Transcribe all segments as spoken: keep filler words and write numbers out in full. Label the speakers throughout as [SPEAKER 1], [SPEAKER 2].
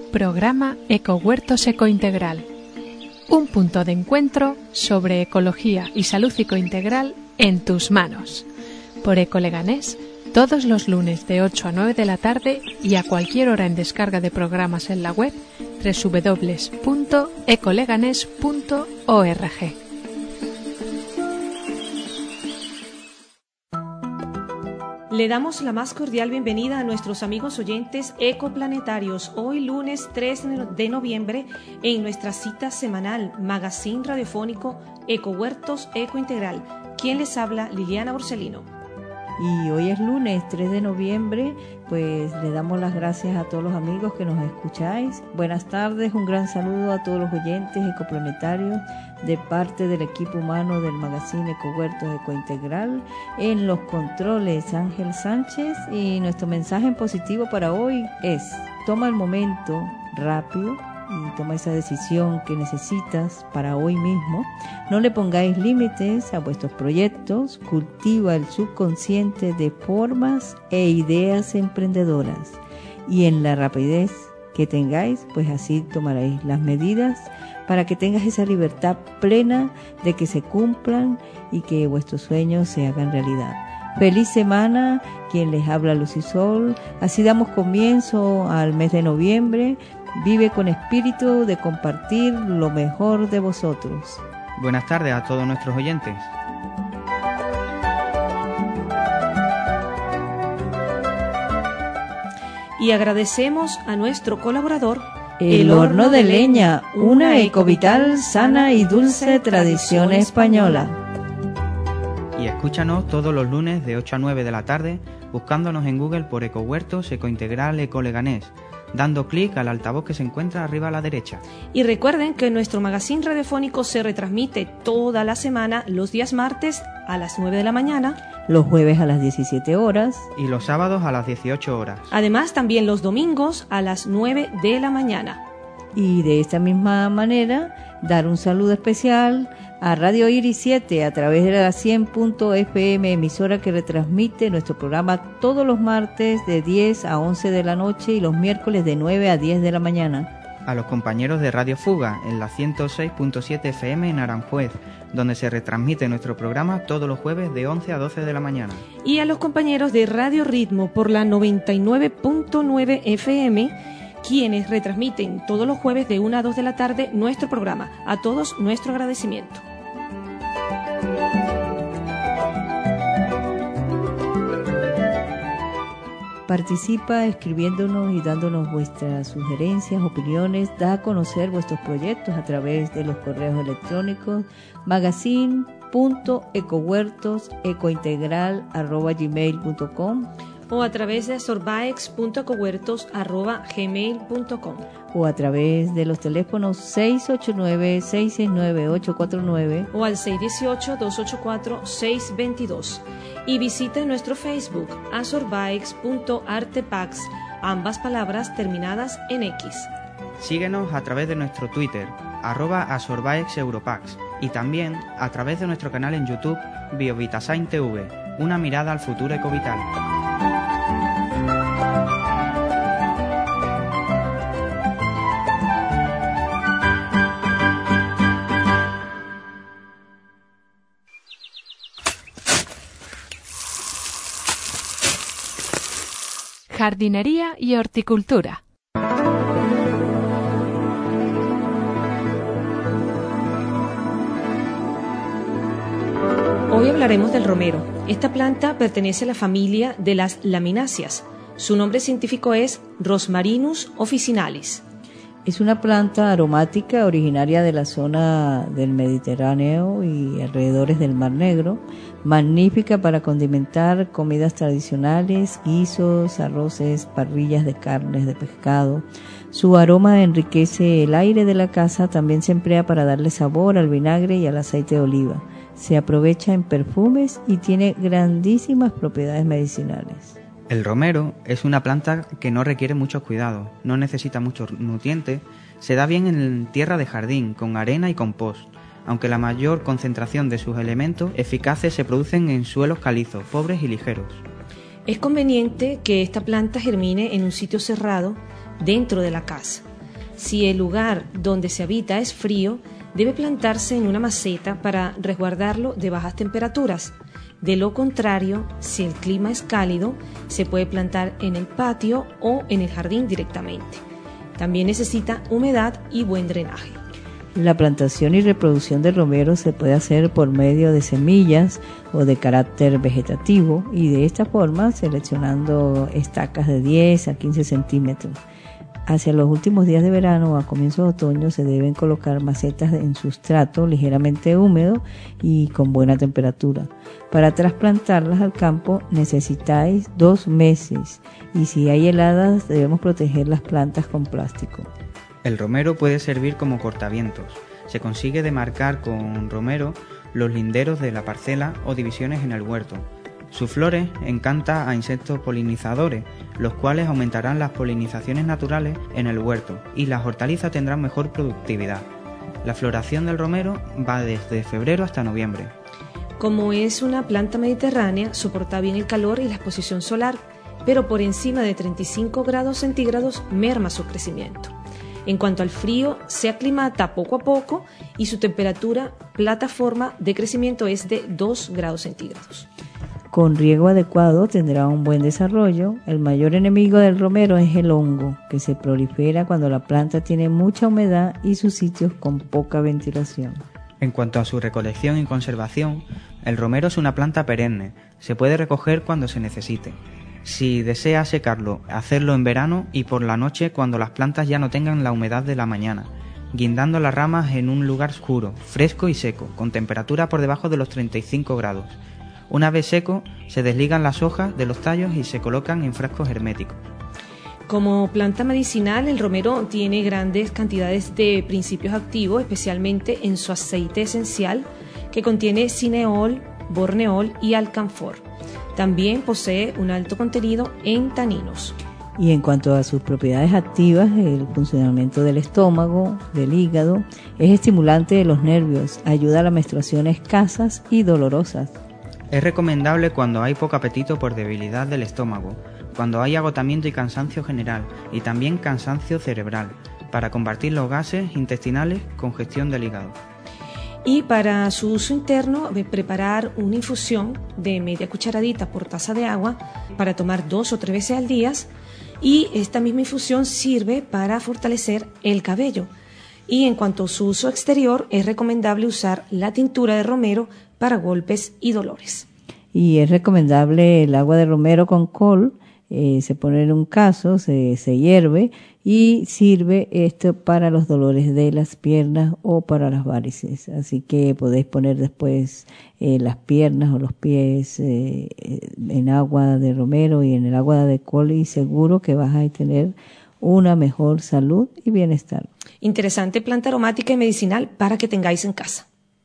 [SPEAKER 1] Programa Ecohuertos Ecointegral. Un punto de encuentro sobre ecología y salud ecointegral en tus manos. Por Ecoleganés, todos los lunes de ocho a nueve de la tarde y a cualquier hora en descarga de programas en la web doble u doble u doble u punto ecoleganés punto org.
[SPEAKER 2] Le damos la más cordial bienvenida a nuestros amigos oyentes ecoplanetarios. Hoy lunes tres de noviembre en nuestra cita semanal Magazine Radiofónico Ecohuertos Ecointegral. ¿Quién les habla? Liliana Borsellino.
[SPEAKER 3] Y hoy es lunes tres de noviembre, pues le damos las gracias a todos los amigos que nos escucháis. Buenas tardes, un gran saludo a todos los oyentes ecoplanetarios de parte del equipo humano del Magazine Ecohuertos Ecointegral. En los controles Ángel Sánchez, y nuestro mensaje en positivo para hoy es: toma el momento rápido y toma esa decisión que necesitas para hoy mismo. No le pongáis límites a vuestros proyectos, cultiva el subconsciente de formas e ideas emprendedoras, y en la rapidez que tengáis, pues así tomaréis las medidas para que tengas esa libertad plena de que se cumplan y que vuestros sueños se hagan realidad. Feliz semana, quien les habla Lucisol. Así damos comienzo al mes de noviembre. Vive con espíritu de compartir lo mejor de vosotros.
[SPEAKER 4] Buenas tardes a todos nuestros oyentes.
[SPEAKER 2] Y agradecemos a nuestro colaborador
[SPEAKER 3] El Horno de Leña, una ecovital sana y dulce tradición española.
[SPEAKER 4] Y escúchanos todos los lunes de ocho a nueve de la tarde, buscándonos en Google por Ecohuertos Ecointegral Ecoleganés, dando clic al altavoz que se encuentra arriba a la derecha.
[SPEAKER 2] Y recuerden que nuestro magazine radiofónico se retransmite toda la semana, los días martes a las nueve de la mañana,
[SPEAKER 3] los jueves a las diecisiete horas
[SPEAKER 4] y los sábados a las dieciocho horas.
[SPEAKER 2] Además, también los domingos a las nueve de la mañana.
[SPEAKER 3] Y de esta misma manera, dar un saludo especial a Radio Iris siete a través de la cien punto efe eme, emisora que retransmite nuestro programa todos los martes de diez a once de la noche y los miércoles de nueve a diez de la mañana.
[SPEAKER 4] A los compañeros de Radio Fuga en la ciento seis punto siete efe eme en Aranjuez, donde se retransmite nuestro programa todos los jueves de once a doce de la mañana.
[SPEAKER 2] Y a los compañeros de Radio Ritmo por la noventa y nueve punto nueve efe eme, quienes retransmiten todos los jueves de una a dos de la tarde nuestro programa. A todos nuestro agradecimiento.
[SPEAKER 3] Participa escribiéndonos y dándonos vuestras sugerencias, opiniones. Da a conocer vuestros proyectos a través de los correos electrónicos magazine punto ecohuertos ecointegral arroba gmail punto com
[SPEAKER 2] o a través de sorbaex punto ecohuertos arroba gmail punto com
[SPEAKER 3] o a través de los teléfonos seis ocho nueve, seis seis nueve, ocho cuatro nueve
[SPEAKER 2] o al seis uno ocho, dos ocho cuatro, seis dos dos. Y visita nuestro Facebook azorbaex punto artepax, ambas palabras terminadas en X.
[SPEAKER 4] Síguenos a través de nuestro Twitter, arroba azorbaexeuropax, y también a través de nuestro canal en YouTube, Biovitasign T V, una mirada al futuro ecovital.
[SPEAKER 1] Jardinería y horticultura.
[SPEAKER 2] Hoy hablaremos del romero. Esta planta pertenece a la familia de las lamináceas. Su nombre científico es Rosmarinus officinalis.
[SPEAKER 3] Es una planta aromática originaria de la zona del Mediterráneo y alrededores del Mar Negro, magnífica para condimentar comidas tradicionales, guisos, arroces, parrillas de carnes, de pescado. Su aroma enriquece el aire de la casa, también se emplea para darle sabor al vinagre y al aceite de oliva. Se aprovecha en perfumes y tiene grandísimas propiedades medicinales.
[SPEAKER 4] El romero es una planta que no requiere muchos cuidados, no necesita muchos nutrientes, se da bien en tierra de jardín, con arena y compost, aunque la mayor concentración de sus elementos eficaces se producen en suelos calizos, pobres y ligeros.
[SPEAKER 2] Es conveniente que esta planta germine en un sitio cerrado dentro de la casa. Si el lugar donde se habita es frío, debe plantarse en una maceta para resguardarlo de bajas temperaturas. De lo contrario, si el clima es cálido, se puede plantar en el patio o en el jardín directamente. También necesita humedad y buen drenaje.
[SPEAKER 3] La plantación y reproducción del romero se puede hacer por medio de semillas o de carácter vegetativo y de esta forma seleccionando estacas de diez a quince centímetros. Hacia los últimos días de verano o a comienzos de otoño se deben colocar macetas en sustrato ligeramente húmedo y con buena temperatura. Para trasplantarlas al campo necesitáis dos meses y si hay heladas debemos proteger las plantas con plástico.
[SPEAKER 4] El romero puede servir como cortavientos. Se consigue demarcar con romero los linderos de la parcela o divisiones en el huerto. Sus flores encantan a insectos polinizadores, los cuales aumentarán las polinizaciones naturales en el huerto y las hortalizas tendrán mejor productividad. La floración del romero va desde febrero hasta noviembre.
[SPEAKER 2] Como es una planta mediterránea, soporta bien el calor y la exposición solar, pero por encima de treinta y cinco grados centígrados merma su crecimiento. En cuanto al frío, se aclimata poco a poco y su temperatura plataforma de crecimiento es de dos grados centígrados.
[SPEAKER 3] Con riego adecuado tendrá un buen desarrollo. El mayor enemigo del romero es el hongo, que se prolifera cuando la planta tiene mucha humedad y sus sitios con poca ventilación.
[SPEAKER 4] En cuanto a su recolección y conservación, el romero es una planta perenne. Se puede recoger cuando se necesite. Si desea secarlo, hacerlo en verano y por la noche cuando las plantas ya no tengan la humedad de la mañana, guindando las ramas en un lugar oscuro, fresco y seco, con temperatura por debajo de los treinta y cinco grados. Una vez seco, se desligan las hojas de los tallos y se colocan en frascos herméticos.
[SPEAKER 2] Como planta medicinal, el romero tiene grandes cantidades de principios activos, especialmente en su aceite esencial, que contiene cineol, borneol y alcanfor. También posee un alto contenido en taninos.
[SPEAKER 3] Y en cuanto a sus propiedades activas, el funcionamiento del estómago, del hígado, es estimulante de los nervios, ayuda a las menstruaciones escasas y dolorosas.
[SPEAKER 4] Es recomendable cuando hay poco apetito por debilidad del estómago, cuando hay agotamiento y cansancio general, y también cansancio cerebral, para combatir los gases intestinales, congestión del hígado.
[SPEAKER 2] Y para su uso interno, preparar una infusión de media cucharadita por taza de agua para tomar dos o tres veces al día, y esta misma infusión sirve para fortalecer el cabello. Y en cuanto a su uso exterior, es recomendable usar la tintura de romero para golpes y dolores.
[SPEAKER 3] Y es recomendable el agua de romero con col, eh, se pone en un caso, se, se hierve y sirve esto para los dolores de las piernas o para las varices. Así que podéis poner después eh, las piernas o los pies eh, en agua de romero y en el agua de col y seguro que vas a tener una mejor salud y bienestar.
[SPEAKER 2] Interesante planta aromática y medicinal para que tengáis en casa.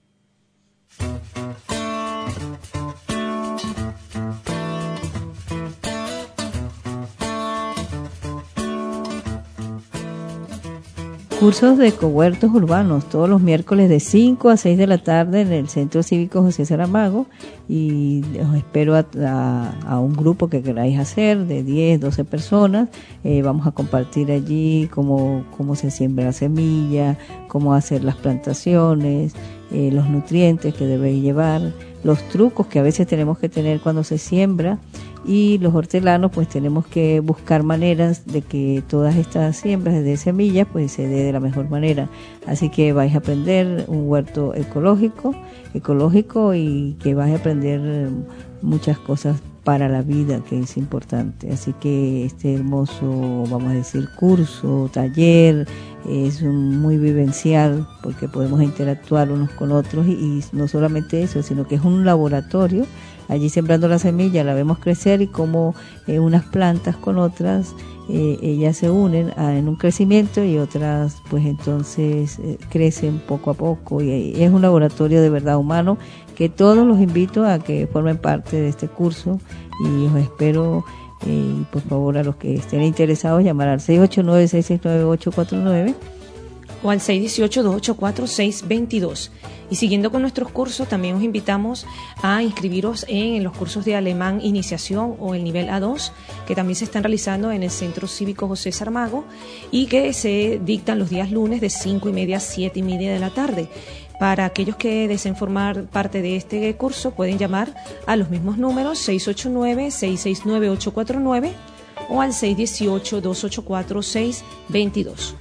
[SPEAKER 3] Cursos de ecohuertos urbanos todos los miércoles de cinco a seis de la tarde en el Centro Cívico José Saramago y os espero a, a, a un grupo que queráis hacer de diez, doce personas. Eh, vamos a compartir allí cómo, cómo se siembra la semilla, cómo hacer las plantaciones, eh, los nutrientes que debéis llevar, los trucos que a veces tenemos que tener cuando se siembra. Y los hortelanos pues tenemos que buscar maneras de que todas estas siembras de semillas pues se dé de la mejor manera. Así que vais a aprender un huerto ecológico, ecológico y que vais a aprender muchas cosas para la vida que es importante. Así que este hermoso, vamos a decir, curso, taller, es un muy vivencial porque podemos interactuar unos con otros y, y no solamente eso, sino que es un laboratorio. Allí sembrando la semilla la vemos crecer y como eh, unas plantas con otras eh, ellas se unen a, en un crecimiento y otras pues entonces eh, crecen poco a poco y, y es un laboratorio de verdad humano que todos los invito a que formen parte de este curso y os espero eh, y por favor a los que estén interesados llamar al seis ocho nueve, seis seis nueve, ocho cuatro nueve
[SPEAKER 2] o al seis uno ocho, dos ocho cuatro, seis dos dos. Y siguiendo con nuestros cursos, también os invitamos a inscribiros en los cursos de alemán iniciación o el nivel A dos, que también se están realizando en el Centro Cívico José Sarmago y que se dictan los días lunes de cinco y media a siete y media de la tarde. Para aquellos que deseen formar parte de este curso, pueden llamar a los mismos números seis ocho nueve, seis seis nueve, ocho cuatro nueve o al seis uno ocho, dos ocho cuatro, seis dos dos.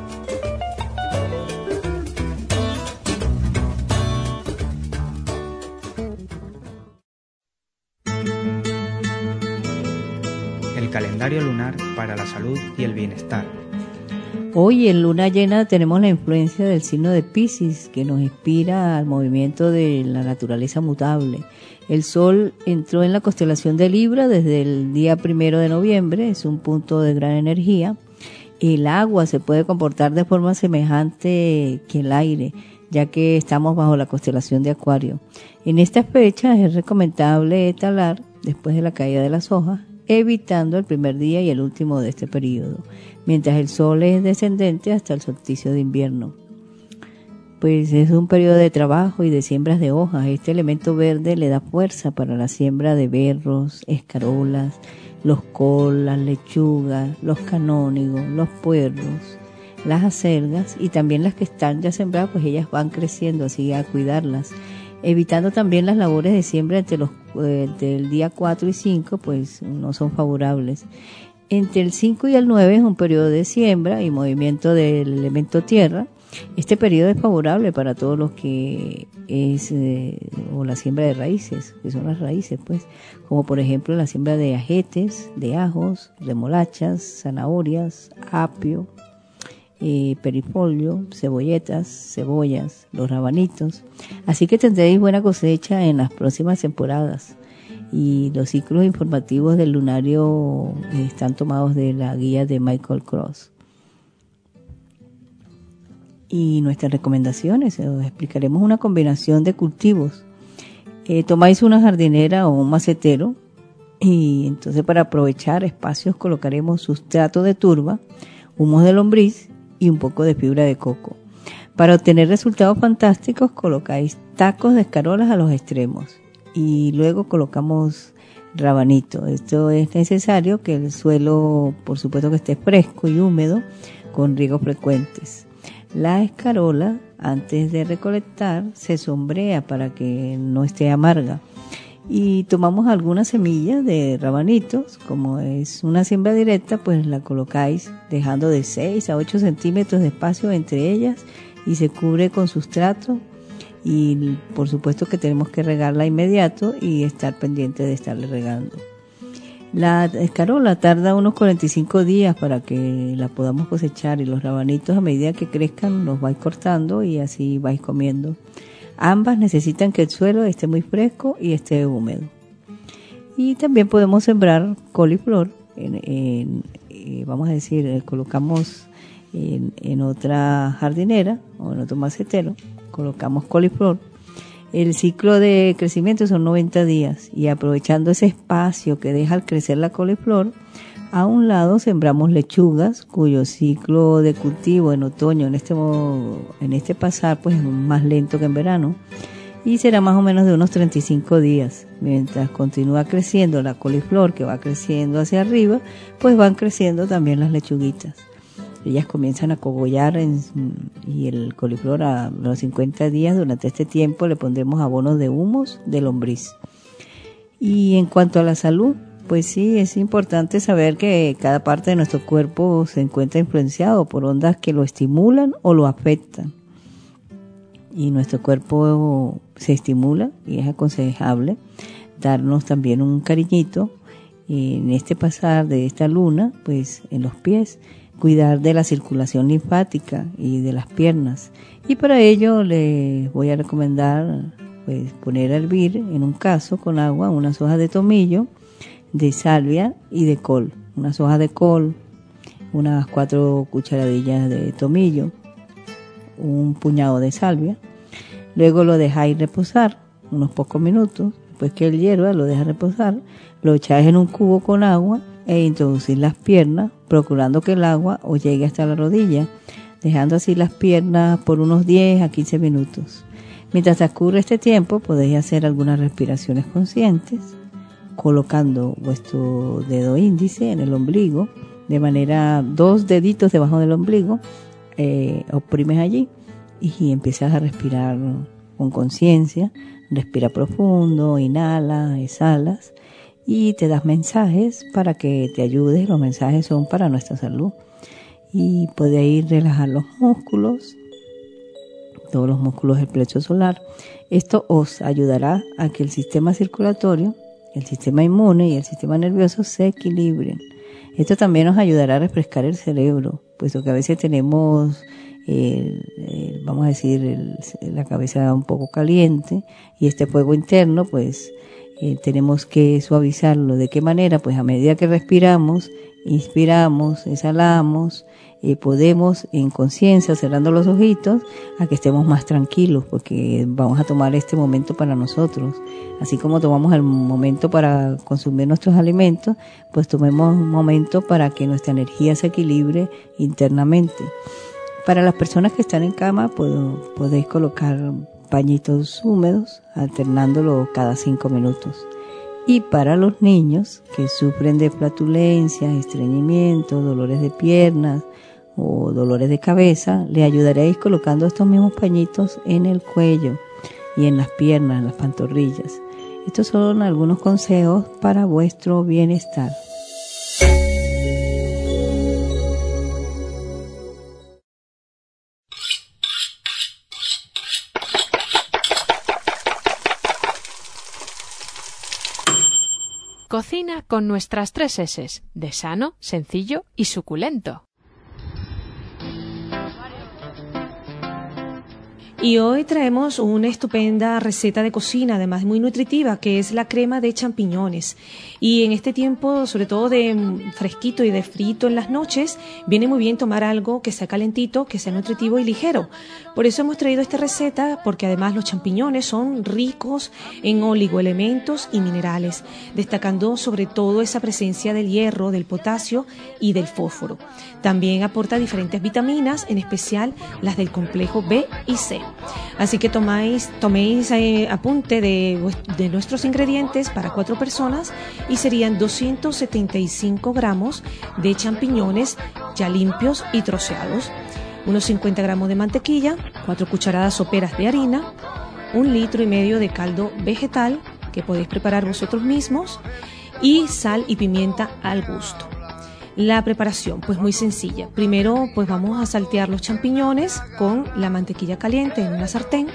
[SPEAKER 4] El calendario lunar para la salud y el bienestar.
[SPEAKER 3] Hoy en luna llena tenemos la influencia del signo de Piscis, que nos inspira al movimiento de la naturaleza mutable. El Sol entró en la constelación de Libra desde el día primero de noviembre, es un punto de gran energía. El agua se puede comportar de forma semejante que el aire, ya que estamos bajo la constelación de Acuario. En estas fechas es recomendable talar después de la caída de las hojas, evitando el primer día y el último de este periodo, mientras el sol es descendente hasta el solsticio de invierno. Pues es un periodo de trabajo y de siembras de hojas. Este elemento verde le da fuerza para la siembra de berros, escarolas, los col, las lechugas, los canónigos, los puerros, las acelgas y también las que están ya sembradas, pues ellas van creciendo, así a cuidarlas, evitando también las labores de siembra entre los eh, del día cuatro y cinco, pues no son favorables. Entre el cinco y el nueve es un periodo de siembra y movimiento del elemento tierra. Este periodo es favorable para todos los que es eh, o la siembra de raíces, que son las raíces, pues, como por ejemplo la siembra de ajetes, de ajos, remolachas, zanahorias, apio, eh, perifolio, cebolletas, cebollas, los rabanitos. Así que tendréis buena cosecha en las próximas temporadas. Y los ciclos informativos del lunario están tomados de la guía de Michael Cross. Y nuestras recomendaciones, os explicaremos una combinación de cultivos. Eh, tomáis una jardinera o un macetero y entonces para aprovechar espacios colocaremos sustrato de turba, humus de lombriz y un poco de fibra de coco. Para obtener resultados fantásticos colocáis tacos de escarolas a los extremos y luego colocamos rabanito. Esto es necesario que el suelo, por supuesto, que esté fresco y húmedo con riegos frecuentes. La escarola, antes de recolectar, se sombrea para que no esté amarga. Y tomamos algunas semillas de rabanitos, como es una siembra directa, pues la colocáis dejando de seis a ocho centímetros de espacio entre ellas y se cubre con sustrato. Y por supuesto que tenemos que regarla inmediato y estar pendiente de estarle regando. La escarola tarda unos cuarenta y cinco días para que la podamos cosechar y los rabanitos a medida que crezcan los vais cortando y así vais comiendo. Ambas necesitan que el suelo esté muy fresco y esté húmedo. Y también podemos sembrar coliflor, en, en, en, vamos a decir, colocamos en, en otra jardinera o en otro macetero, colocamos coliflor. El ciclo de crecimiento son noventa días y aprovechando ese espacio que deja al crecer la coliflor, a un lado sembramos lechugas cuyo ciclo de cultivo en otoño en este en este pasar pues es más lento que en verano y será más o menos de unos treinta y cinco días. Mientras continúa creciendo la coliflor, que va creciendo hacia arriba, pues van creciendo también las lechuguitas. Ellas comienzan a cogollar en, y el coliflor a los cincuenta días. Durante este tiempo le pondremos abonos de humus de lombriz. Y en cuanto a la salud, pues sí, es importante saber que cada parte de nuestro cuerpo se encuentra influenciado por ondas que lo estimulan o lo afectan. Y nuestro cuerpo se estimula y es aconsejable darnos también un cariñito en este pasar de esta luna, pues en los pies, cuidar de la circulación linfática y de las piernas. Y para ello les voy a recomendar pues poner a hervir en un caso con agua unas hojas de tomillo, de salvia y de col. Unas hojas de col, unas cuatro cucharadillas de tomillo, un puñado de salvia. Luego lo dejáis reposar unos pocos minutos. Después que el hierva lo deja reposar, lo echáis en un cubo con agua e introducir las piernas, procurando que el agua os llegue hasta la rodilla. dejando así las piernas por unos diez a quince minutos. Mientras transcurre este tiempo, podéis hacer algunas respiraciones conscientes, colocando vuestro dedo índice en el ombligo, de manera dos deditos debajo del ombligo, eh, oprimes allí y empiezas a respirar con conciencia. Respira profundo, inhala, exhalas y te das mensajes para que te ayudes. Los mensajes son para nuestra salud y podéis relajar los músculos, todos los músculos del plexo solar. Esto os ayudará a que el sistema circulatorio, el sistema inmune y el sistema nervioso se equilibren. Esto también nos ayudará a refrescar el cerebro, puesto que a veces tenemos El, el, vamos a decir, el, la cabeza un poco caliente y este fuego interno, pues eh, tenemos que suavizarlo. ¿De qué manera? Pues a medida que respiramos, inspiramos, exhalamos, eh, podemos en conciencia, cerrando los ojitos, a que estemos más tranquilos, porque vamos a tomar este momento para nosotros. Así como tomamos el momento para consumir nuestros alimentos, pues tomemos un momento para que nuestra energía se equilibre internamente. Para las personas que están en cama, puedo, podéis colocar pañitos húmedos, alternándolo cada cinco minutos. Y para los niños que sufren de flatulencias, estreñimiento, dolores de piernas o dolores de cabeza, le ayudaréis colocando estos mismos pañitos en el cuello y en las piernas, en las pantorrillas. Estos son algunos consejos para vuestro bienestar.
[SPEAKER 1] Cocina con nuestras tres eses, de sano, sencillo y suculento.
[SPEAKER 2] Y hoy traemos una estupenda receta de cocina, además muy nutritiva, que es la crema de champiñones. Y en este tiempo, sobre todo de fresquito y de frito en las noches, viene muy bien tomar algo que sea calentito, que sea nutritivo y ligero. Por eso hemos traído esta receta, porque además los champiñones son ricos en oligoelementos y minerales, destacando sobre todo esa presencia del hierro, del potasio y del fósforo. También aporta diferentes vitaminas, en especial las del complejo B y C. Así que tomáis, toméis eh, apunte de, de nuestros ingredientes para cuatro personas y serían doscientos setenta y cinco gramos de champiñones ya limpios y troceados, unos cincuenta gramos de mantequilla, cuatro cucharadas soperas de harina, un litro y medio de caldo vegetal que podéis preparar vosotros mismos y sal y pimienta al gusto. La preparación, pues muy sencilla. Primero, pues vamos a saltear los champiñones con la mantequilla caliente en una sartén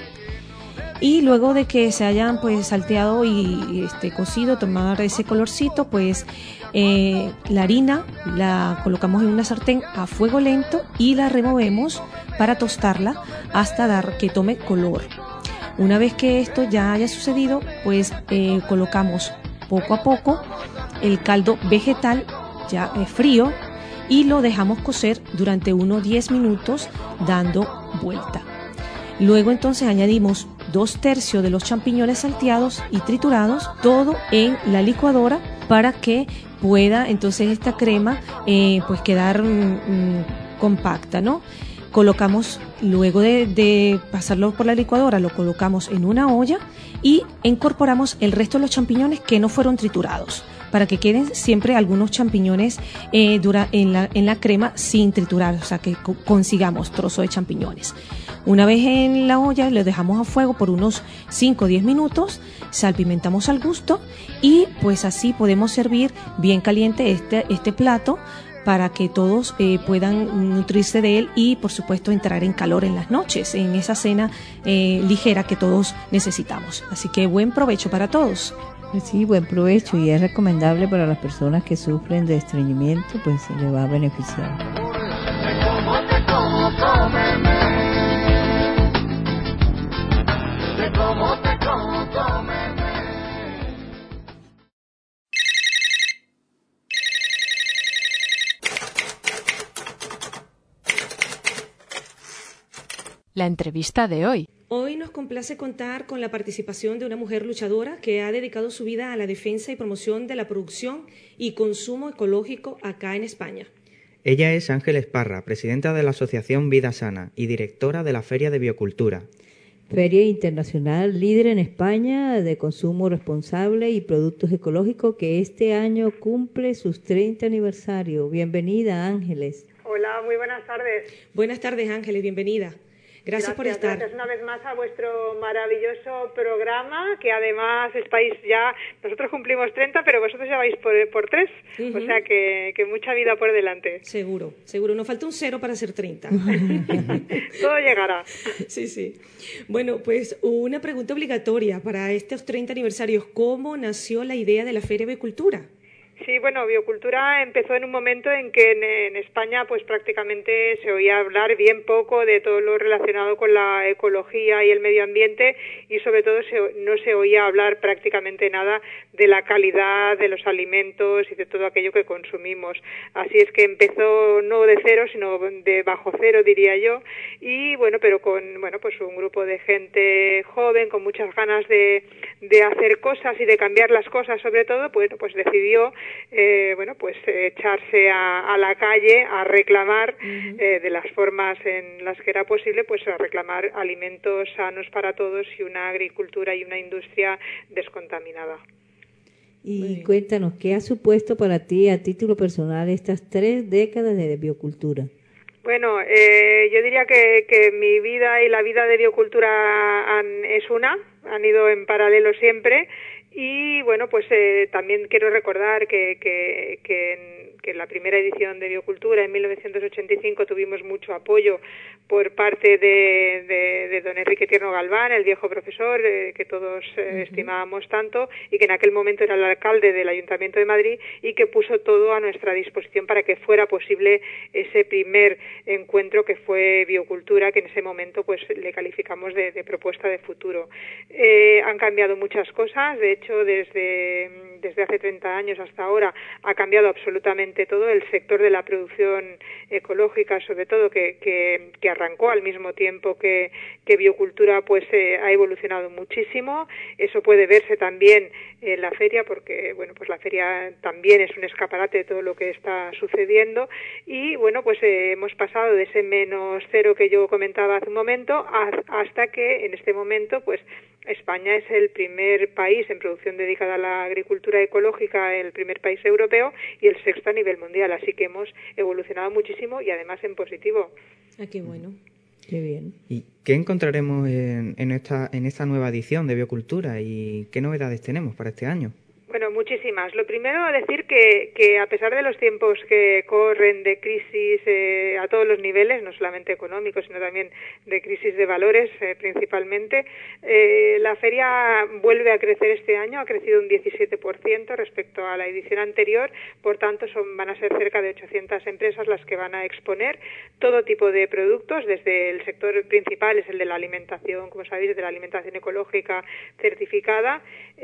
[SPEAKER 2] y luego de que se hayan pues salteado y este cocido, tomar ese colorcito, pues eh, la harina la colocamos en una sartén a fuego lento y la removemos para tostarla hasta dar que tome color. Una vez que esto ya haya sucedido, pues eh, colocamos poco a poco el caldo vegetal ya es frío y lo dejamos cocer durante unos diez minutos dando vuelta. Luego entonces añadimos dos tercios de los champiñones salteados y triturados, todo en la licuadora para que pueda entonces esta crema eh, pues quedar mm, compacta, ¿no? Colocamos, luego de, de pasarlo por la licuadora, lo colocamos en una olla y incorporamos el resto de los champiñones que no fueron triturados, para que queden siempre algunos champiñones eh, dura, en, la, en la crema sin triturar, o sea que co- consigamos trozo de champiñones. Una vez en la olla, lo dejamos a fuego por unos cinco o diez minutos, salpimentamos al gusto y pues así podemos servir bien caliente este, este plato para que todos eh, puedan nutrirse de él y por supuesto entrar en calor en las noches, en esa cena eh, ligera que todos necesitamos. Así que buen provecho para todos.
[SPEAKER 3] Sí, buen provecho, y es recomendable para las personas que sufren de estreñimiento, pues se le va a beneficiar.
[SPEAKER 1] La entrevista de hoy.
[SPEAKER 2] Hoy nos complace contar con la participación de una mujer luchadora que ha dedicado su vida a la defensa y promoción de la producción y consumo ecológico acá en España.
[SPEAKER 4] Ella es Ángeles Parra, presidenta de la Asociación Vida Sana y directora de la Feria de Biocultura.
[SPEAKER 3] Feria internacional líder en España de consumo responsable y productos ecológicos que este año cumple sus treinta aniversario. Bienvenida, Ángeles.
[SPEAKER 5] Hola, muy buenas tardes.
[SPEAKER 2] Buenas tardes, Ángeles, bienvenida. Gracias, gracias por estar.
[SPEAKER 5] Gracias una vez más a vuestro maravilloso programa, que además estáis ya, nosotros cumplimos treinta, pero vosotros ya vais por, por tres, uh-huh. O sea que, que mucha vida por delante.
[SPEAKER 2] Seguro, seguro. Nos falta un cero para ser treinta.
[SPEAKER 5] Todo llegará.
[SPEAKER 2] Sí, sí. Bueno, pues una pregunta obligatoria para estos treinta aniversarios. ¿Cómo nació la idea de la Feria de Biocultura?
[SPEAKER 5] Sí, bueno, Biocultura empezó en un momento en que en, en España pues prácticamente se oía hablar bien poco de todo lo relacionado con la ecología y el medio ambiente y sobre todo se, no se oía hablar prácticamente nada de la calidad de los alimentos y de todo aquello que consumimos. Así es que empezó no de cero, sino de bajo cero, diría yo, y bueno, pero con bueno pues un grupo de gente joven con muchas ganas de, de hacer cosas y de cambiar las cosas, sobre todo, pues, pues decidió Eh, bueno, pues eh, echarse a, a la calle a reclamar uh-huh. eh, de las formas en las que era posible, pues a reclamar alimentos sanos para todos y una agricultura y una industria descontaminada.
[SPEAKER 3] Y cuéntanos, ¿qué ha supuesto para ti a título personal estas tres décadas de biocultura?
[SPEAKER 5] Bueno, eh, yo diría que, que mi vida y la vida de Biocultura han, es una, han ido en paralelo siempre. Y bueno, pues eh, también quiero recordar que, que, que, en, que en la primera edición de Biocultura en mil novecientos ochenta y cinco tuvimos mucho apoyo por parte de, de, de don Enrique Tierno Galván, el viejo profesor eh, que todos eh, uh-huh. estimábamos tanto y que en aquel momento era el alcalde del Ayuntamiento de Madrid y que puso todo a nuestra disposición para que fuera posible ese primer encuentro que fue Biocultura, que en ese momento pues le calificamos de, de propuesta de futuro. Eh, han cambiado muchas cosas, de hecho desde, desde hace treinta años hasta ahora ha cambiado absolutamente todo el sector de la producción ecológica, sobre todo que, que, que arrancó al mismo tiempo que, que Biocultura, pues eh, ha evolucionado muchísimo. Eso puede verse también en la feria, porque bueno, pues la feria también es un escaparate de todo lo que está sucediendo y bueno, pues eh, hemos pasado de ese menos cero que yo comentaba hace un momento a, hasta que en este momento pues España es el primer país en producción dedicada a la agricultura ecológica, el primer país europeo y el sexto a nivel mundial, así que hemos evolucionado muchísimo y además en positivo.
[SPEAKER 2] Ah, qué bueno.
[SPEAKER 3] Qué bien.
[SPEAKER 4] ¿Y qué encontraremos en, en, esta, en esta nueva edición de Biocultura y qué novedades tenemos para este año?
[SPEAKER 5] Bueno, muchísimas. Lo primero, decir que, que a pesar de los tiempos que corren de crisis eh, a todos los niveles, no solamente económicos, sino también de crisis de valores eh, principalmente, eh, la feria vuelve a crecer este año, ha crecido un diecisiete por ciento respecto a la edición anterior, por tanto son, van a ser cerca de ochocientas empresas las que van a exponer todo tipo de productos, desde el sector principal es el de la alimentación, como sabéis, de la alimentación ecológica certificada,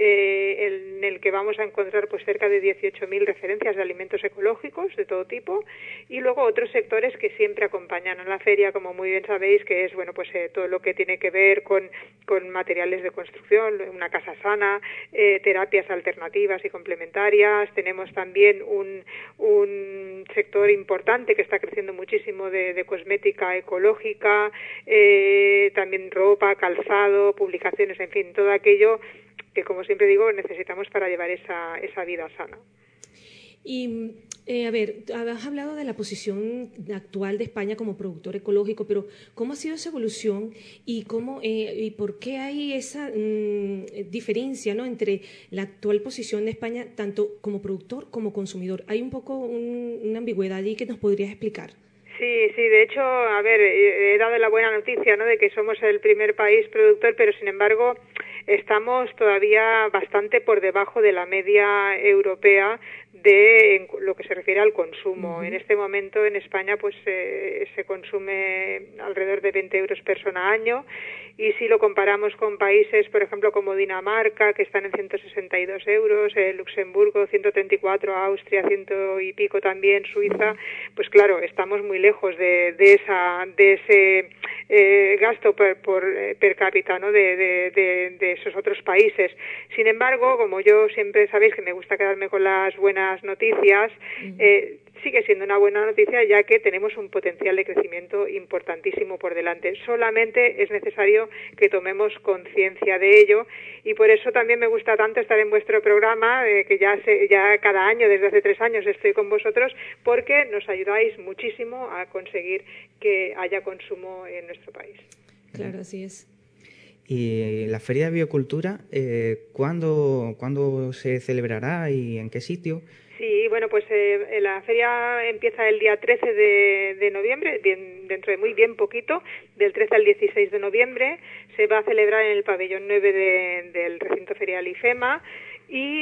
[SPEAKER 5] eh, el, en el que vamos a encontrar pues cerca de dieciocho mil referencias de alimentos ecológicos de todo tipo y luego otros sectores que siempre acompañan a la feria, como muy bien sabéis, que es bueno pues eh, todo lo que tiene que ver con, con materiales de construcción, una casa sana, eh, terapias alternativas y complementarias. Tenemos también un, un sector importante que está creciendo muchísimo de, de cosmética ecológica, eh, también ropa, calzado, publicaciones, en fin, todo aquello que, como siempre digo, necesitamos para llevar esa, esa vida sana.
[SPEAKER 2] Y, eh, a ver, has hablado de la posición actual de España como productor ecológico, pero ¿cómo ha sido esa evolución y cómo eh, y por qué hay esa mmm, diferencia, ¿no?, entre la actual posición de España tanto como productor como consumidor? Hay un poco un, una ambigüedad allí que nos podrías explicar.
[SPEAKER 5] Sí, sí, de hecho, a ver, he dado la buena noticia, ¿no?, de que somos el primer país productor, pero sin embargo estamos todavía bastante por debajo de la media europea de en lo que se refiere al consumo. Uh-huh. En este momento en España pues eh, se consume alrededor de veinte euros persona año, y si lo comparamos con países, por ejemplo, como Dinamarca, que están en ciento sesenta y dos euros, eh, Luxemburgo ciento treinta y cuatro, Austria ciento y pico también, Suiza, pues claro, estamos muy lejos de, de esa de ese eh, gasto per, por, per cápita, ¿no?, de, de, de, de esos otros países. Sin embargo, como yo siempre sabéis que me gusta quedarme con las buenas noticias, uh-huh. eh, sigue siendo una buena noticia, ya que tenemos un potencial de crecimiento importantísimo por delante. Solamente es necesario que tomemos conciencia de ello, y por eso también me gusta tanto estar en vuestro programa, eh, que ya, se, ya cada año, desde hace tres años estoy con vosotros, porque nos ayudáis muchísimo a conseguir que haya consumo en nuestro país.
[SPEAKER 2] Claro, así es.
[SPEAKER 4] Y la Feria de Biocultura, eh, ¿cuándo, ¿cuándo se celebrará y en qué sitio?
[SPEAKER 5] Sí, bueno, pues eh, la feria empieza el día trece de, de noviembre, bien, dentro de muy bien poquito, del trece al dieciséis de noviembre. Se va a celebrar en el pabellón nueve de, del recinto ferial IFEMA. Y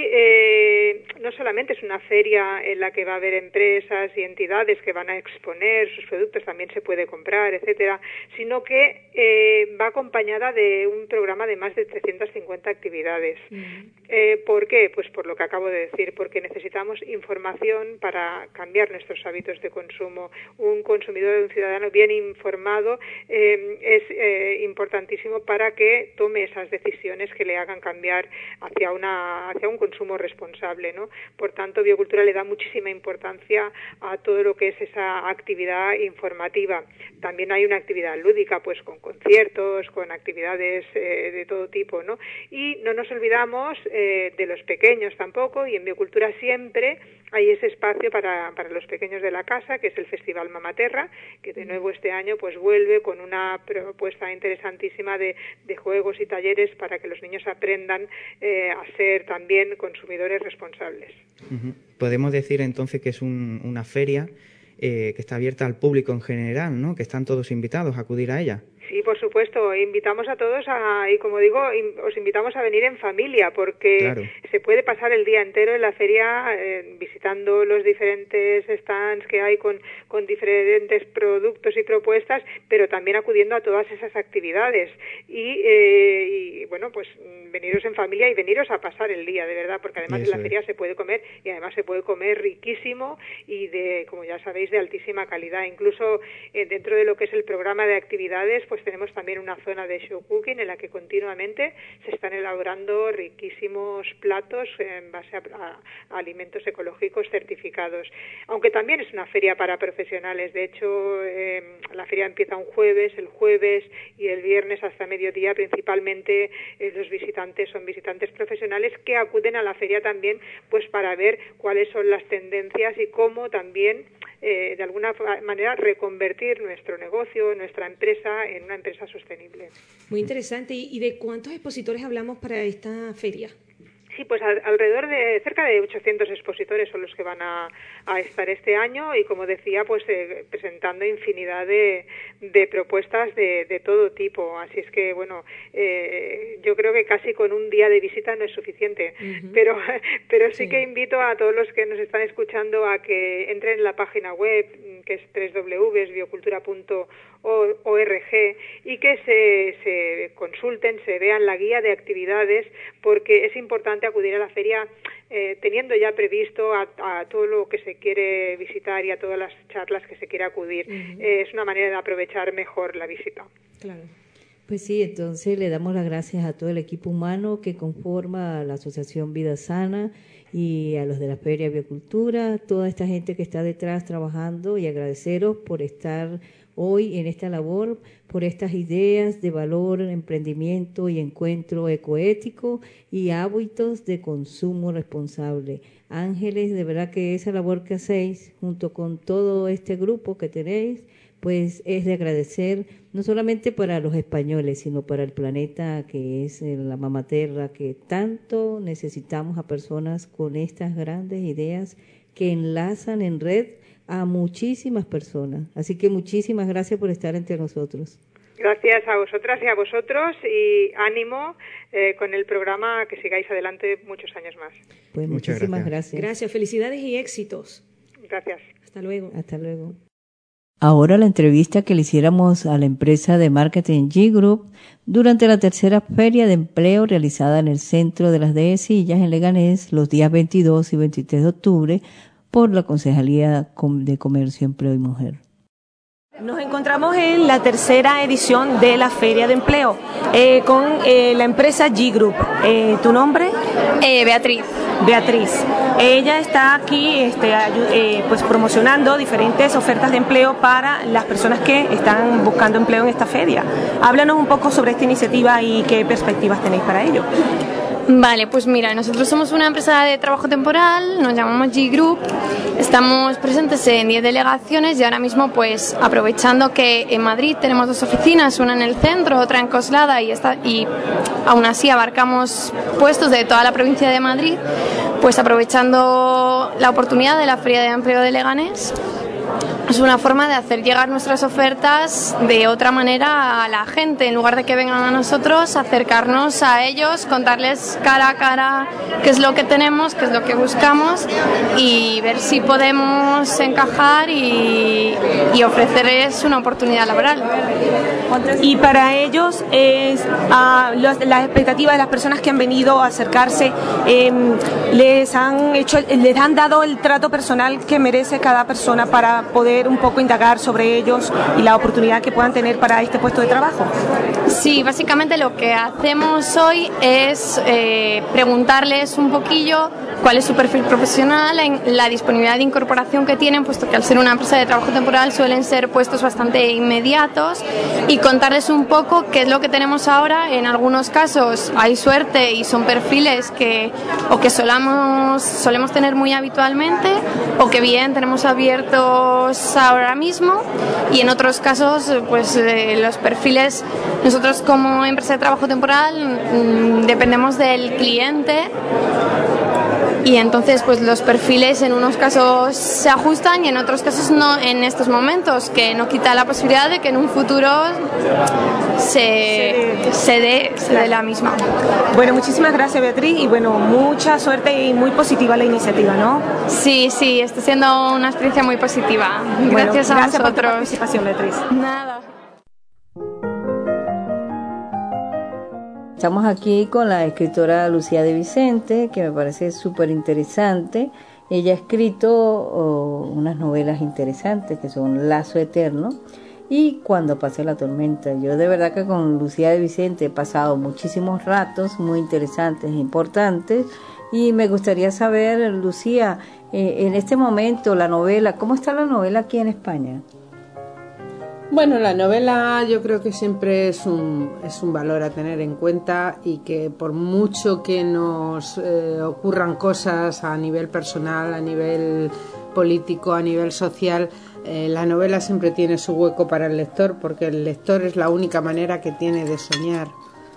[SPEAKER 5] eh, no solamente es una feria en la que va a haber empresas y entidades que van a exponer sus productos, también se puede comprar, etcétera, sino que eh, va acompañada de un programa de más de trescientas cincuenta actividades. Uh-huh. Eh, ¿Por qué? Pues por lo que acabo de decir, porque necesitamos información para cambiar nuestros hábitos de consumo. Un consumidor, un ciudadano bien informado eh, es eh, importantísimo para que tome esas decisiones que le hagan cambiar hacia una hacia un consumo responsable, ¿no? Por tanto, Biocultura le da muchísima importancia a todo lo que es esa actividad informativa. También hay una actividad lúdica, pues con conciertos, con actividades eh, de todo tipo, ¿no? Y no nos olvidamos eh, de los pequeños tampoco, y en Biocultura siempre hay ese espacio para, para los pequeños de la casa, que es el Festival Mamaterra, que de nuevo este año pues vuelve con una propuesta interesantísima de, de juegos y talleres para que los niños aprendan eh, a ser también consumidores responsables.
[SPEAKER 4] Uh-huh. Podemos decir entonces que es un, una feria eh, que está abierta al público en general, ¿no? Que están todos invitados a acudir a ella.
[SPEAKER 5] Sí, por supuesto. Invitamos a todos a, y como digo, in, os invitamos a venir en familia, porque claro, se puede pasar el día entero en la feria eh, visitando los diferentes stands que hay con, con diferentes productos y propuestas, pero también acudiendo a todas esas actividades. Y, eh, y bueno, pues veniros en familia y veniros a pasar el día, de verdad, porque además en la feria es. se puede comer, y además se puede comer riquísimo y de, como ya sabéis, de altísima calidad. Incluso eh, dentro de lo que es el programa de actividades, pues tenemos también una zona de show cooking en la que continuamente se están elaborando riquísimos platos en base a, a, a alimentos ecológicos certificados. Aunque también es una feria para profesionales. De hecho, eh, la feria empieza un jueves, el jueves y el viernes hasta mediodía. Principalmente eh, los visitantes son visitantes profesionales que acuden a la feria también, pues para ver cuáles son las tendencias y cómo también Eh, de alguna manera reconvertir nuestro negocio, nuestra empresa, en una empresa sostenible.
[SPEAKER 2] Muy interesante. ¿Y de cuántos expositores hablamos para esta feria?
[SPEAKER 5] Sí, pues al, alrededor de cerca de ochocientos expositores son los que van a, a estar este año, y como decía, pues eh, presentando infinidad de, de propuestas de, de todo tipo. Así es que, bueno, eh, yo creo que casi con un día de visita no es suficiente, uh-huh. pero, pero sí, sí que invito a todos los que nos están escuchando a que entren en la página web, que es doble u doble u doble u punto biocultura punto org, y que se, se consulten, se vean la guía de actividades, porque es importante acudir a la feria eh, teniendo ya previsto a, a todo lo que se quiere visitar y a todas las charlas que se quiere acudir. Uh-huh. Eh, es una manera de aprovechar mejor la visita.
[SPEAKER 3] Claro. Pues sí, entonces le damos las gracias a todo el equipo humano que conforma la Asociación Vida Sana y a los de la Feria Biocultura, toda esta gente que está detrás trabajando, y agradeceros por estar hoy en esta labor, por estas ideas de valor, emprendimiento y encuentro ecoético y hábitos de consumo responsable. Ángeles, de verdad que esa labor que hacéis junto con todo este grupo que tenéis, pues es de agradecer, no solamente para los españoles, sino para el planeta que es la Mamaterra, que tanto necesitamos a personas con estas grandes ideas que enlazan en red a muchísimas personas. Así que muchísimas gracias por estar entre nosotros.
[SPEAKER 5] Gracias a vosotras y a vosotros, y ánimo eh, con el programa, que sigáis adelante muchos años más.
[SPEAKER 3] Pues muchísimas gracias.
[SPEAKER 2] gracias. Gracias, felicidades y éxitos.
[SPEAKER 5] Gracias.
[SPEAKER 2] Hasta luego.
[SPEAKER 3] Hasta luego. Ahora la entrevista que le hiciéramos a la empresa de marketing G Group durante la tercera feria de empleo realizada en el centro de las Dehecillas en Leganés los días veintidós y veintitrés de octubre por la Concejalía de Comercio, Empleo y Mujer.
[SPEAKER 2] Nos encontramos en la tercera edición de la Feria de Empleo eh, con eh, la empresa G Group. Eh, ¿Tu nombre?
[SPEAKER 6] Eh, Beatriz.
[SPEAKER 2] Beatriz. Ella está aquí este, eh, pues promocionando diferentes ofertas de empleo para las personas que están buscando empleo en esta feria. Háblanos un poco sobre esta iniciativa y qué perspectivas tenéis para ello.
[SPEAKER 6] Vale, pues mira, nosotros somos una empresa de trabajo temporal, nos llamamos G Group, estamos presentes en diez delegaciones y ahora mismo pues aprovechando que en Madrid tenemos dos oficinas, una en el centro, otra en Coslada y, esta, y aún así abarcamos puestos de toda la provincia de Madrid, pues aprovechando la oportunidad de la Feria de Empleo de Leganés. Es una forma de hacer llegar nuestras ofertas de otra manera a la gente, en lugar de que vengan a nosotros, acercarnos a ellos, contarles cara a cara qué es lo que tenemos, qué es lo que buscamos y ver si podemos encajar y, y ofrecerles una oportunidad laboral.
[SPEAKER 2] Y para ellos, es, uh, los, las expectativas de las personas que han venido a acercarse, eh, les han hecho, les han dado el trato personal que merece cada persona para poder un poco indagar sobre ellos y la oportunidad que puedan tener para este puesto de trabajo.
[SPEAKER 6] Sí, básicamente lo que hacemos hoy es eh, preguntarles un poquillo cuál es su perfil profesional, la disponibilidad de incorporación que tienen, puesto que al ser una empresa de trabajo temporal suelen ser puestos bastante inmediatos, y contarles un poco qué es lo que tenemos ahora. En algunos casos hay suerte y son perfiles que o que solamos, solemos tener muy habitualmente o que bien tenemos abiertos ahora mismo, y en otros casos pues eh, los perfiles, nosotros como empresa de trabajo temporal mmm, dependemos del cliente y entonces pues los perfiles en unos casos se ajustan y en otros casos no en estos momentos, que no quita la posibilidad de que en un futuro se, se dé se dé la misma.
[SPEAKER 2] Bueno, muchísimas gracias, Beatriz, y bueno, mucha suerte y muy positiva la iniciativa, ¿no?
[SPEAKER 6] Sí, sí, está siendo una experiencia muy positiva. Gracias,
[SPEAKER 2] bueno,
[SPEAKER 6] a
[SPEAKER 2] gracias
[SPEAKER 6] vosotros.
[SPEAKER 2] por tu participación, Beatriz.
[SPEAKER 6] Nada.
[SPEAKER 3] Estamos aquí con la escritora Lucía de Vicente, que me parece súper interesante. Ella ha escrito oh, unas novelas interesantes que son Lazo Eterno y Cuando pase la tormenta. Yo de verdad que con Lucía de Vicente he pasado muchísimos ratos muy interesantes e importantes, y me gustaría saber, Lucía, eh, en este momento la novela, ¿cómo está la novela aquí en España?
[SPEAKER 7] Bueno, la novela yo creo que siempre es un, es un valor a tener en cuenta, y que por mucho que nos eh, ocurran cosas a nivel personal, a nivel político, a nivel social, eh, la novela siempre tiene su hueco para el lector, porque el lector es la única manera que tiene de soñar,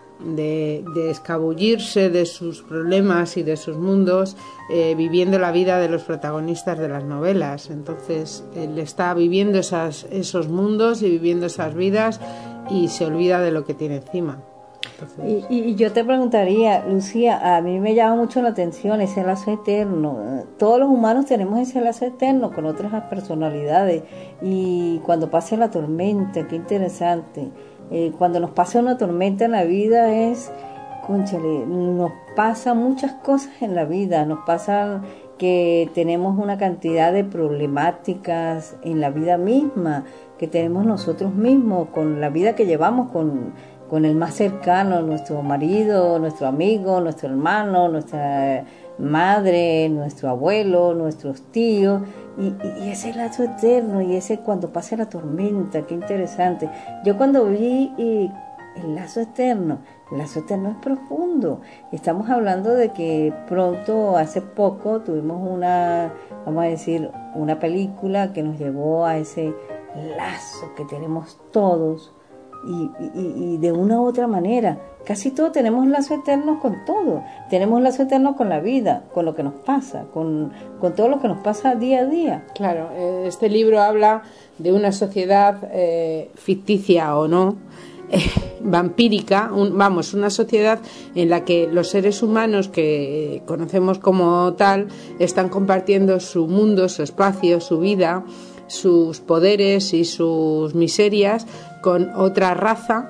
[SPEAKER 7] de, de escabullirse de sus problemas y de sus mundos, eh, viviendo la vida de los protagonistas de las novelas. Entonces él está viviendo esas, esos mundos y viviendo esas vidas y se olvida de lo que tiene encima. Entonces...
[SPEAKER 3] Y, y yo te preguntaría, Lucía, a mí me llama mucho la atención ese lazo eterno. Todos los humanos tenemos ese lazo eterno con otras personalidades, y cuando pase la tormenta, qué interesante. Eh, cuando nos pasa una tormenta en la vida es, cónchale, nos pasan muchas cosas en la vida, nos pasa que tenemos una cantidad de problemáticas en la vida misma, que tenemos nosotros mismos, con la vida que llevamos con, con el más cercano, nuestro marido, nuestro amigo, nuestro hermano, nuestra madre, nuestro abuelo, nuestros tíos, y, y ese lazo eterno, y ese cuando pase la tormenta, qué interesante. Yo cuando vi y, el lazo eterno, el lazo eterno es profundo. Estamos hablando de que pronto, hace poco, tuvimos una, vamos a decir, una película que nos llevó a ese lazo que tenemos todos, y, y, y de una u otra manera, casi todos tenemos lazo eterno con todo. Tenemos lazo eterno con la vida, con lo que nos pasa, con, con todo lo que nos pasa día a día.
[SPEAKER 7] Claro, este libro habla de una sociedad eh, ficticia o no, eh, vampírica, un, vamos, una sociedad en la que los seres humanos que conocemos como tal están compartiendo su mundo, su espacio, su vida, sus poderes y sus miserias con otra raza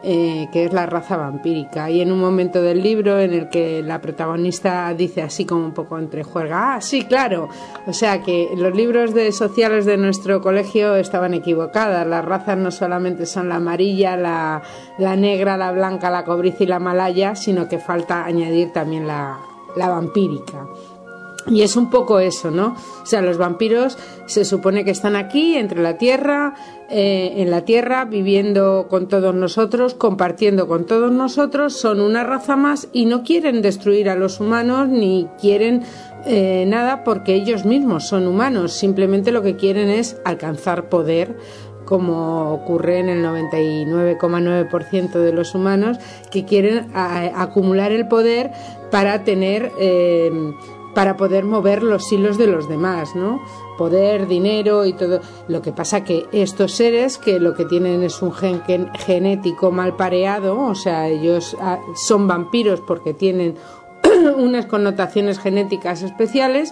[SPEAKER 7] eh, que es la raza vampírica. Y en un momento del libro en el que la protagonista dice así como un poco entre juerga, ah, sí, claro, o sea que los libros de sociales de nuestro colegio estaban equivocadas. Las razas no solamente son la amarilla, la, la negra, la blanca, la cobriza y la malaya, sino que falta añadir también la, la vampírica. Y es un poco eso, ¿no? O sea, los vampiros se supone que están aquí, entre la tierra, eh, en la tierra, viviendo con todos nosotros, compartiendo con todos nosotros, son una raza más y no quieren destruir a los humanos ni quieren eh, nada porque ellos mismos son humanos, simplemente lo que quieren es alcanzar poder, como ocurre en el noventa y nueve coma nueve por ciento de los humanos que quieren a, acumular el poder para tener... Eh, para poder mover los hilos de los demás, ¿no? Poder, dinero y todo. Lo que pasa que estos seres que lo que tienen es un gen genético mal pareado, o sea, ellos son vampiros porque tienen unas connotaciones genéticas especiales.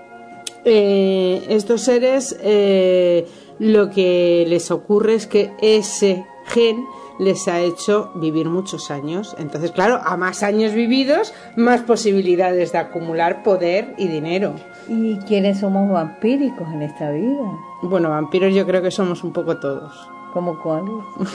[SPEAKER 7] Eh, estos seres eh, lo que les ocurre es que ese gen les ha hecho vivir muchos años. Entonces, claro, a más años vividos, más posibilidades de acumular poder y dinero.
[SPEAKER 3] ¿Y quiénes somos vampíricos en esta vida?
[SPEAKER 7] Bueno, vampiros yo creo que somos un poco todos.
[SPEAKER 3] ¿Cómo cuáles?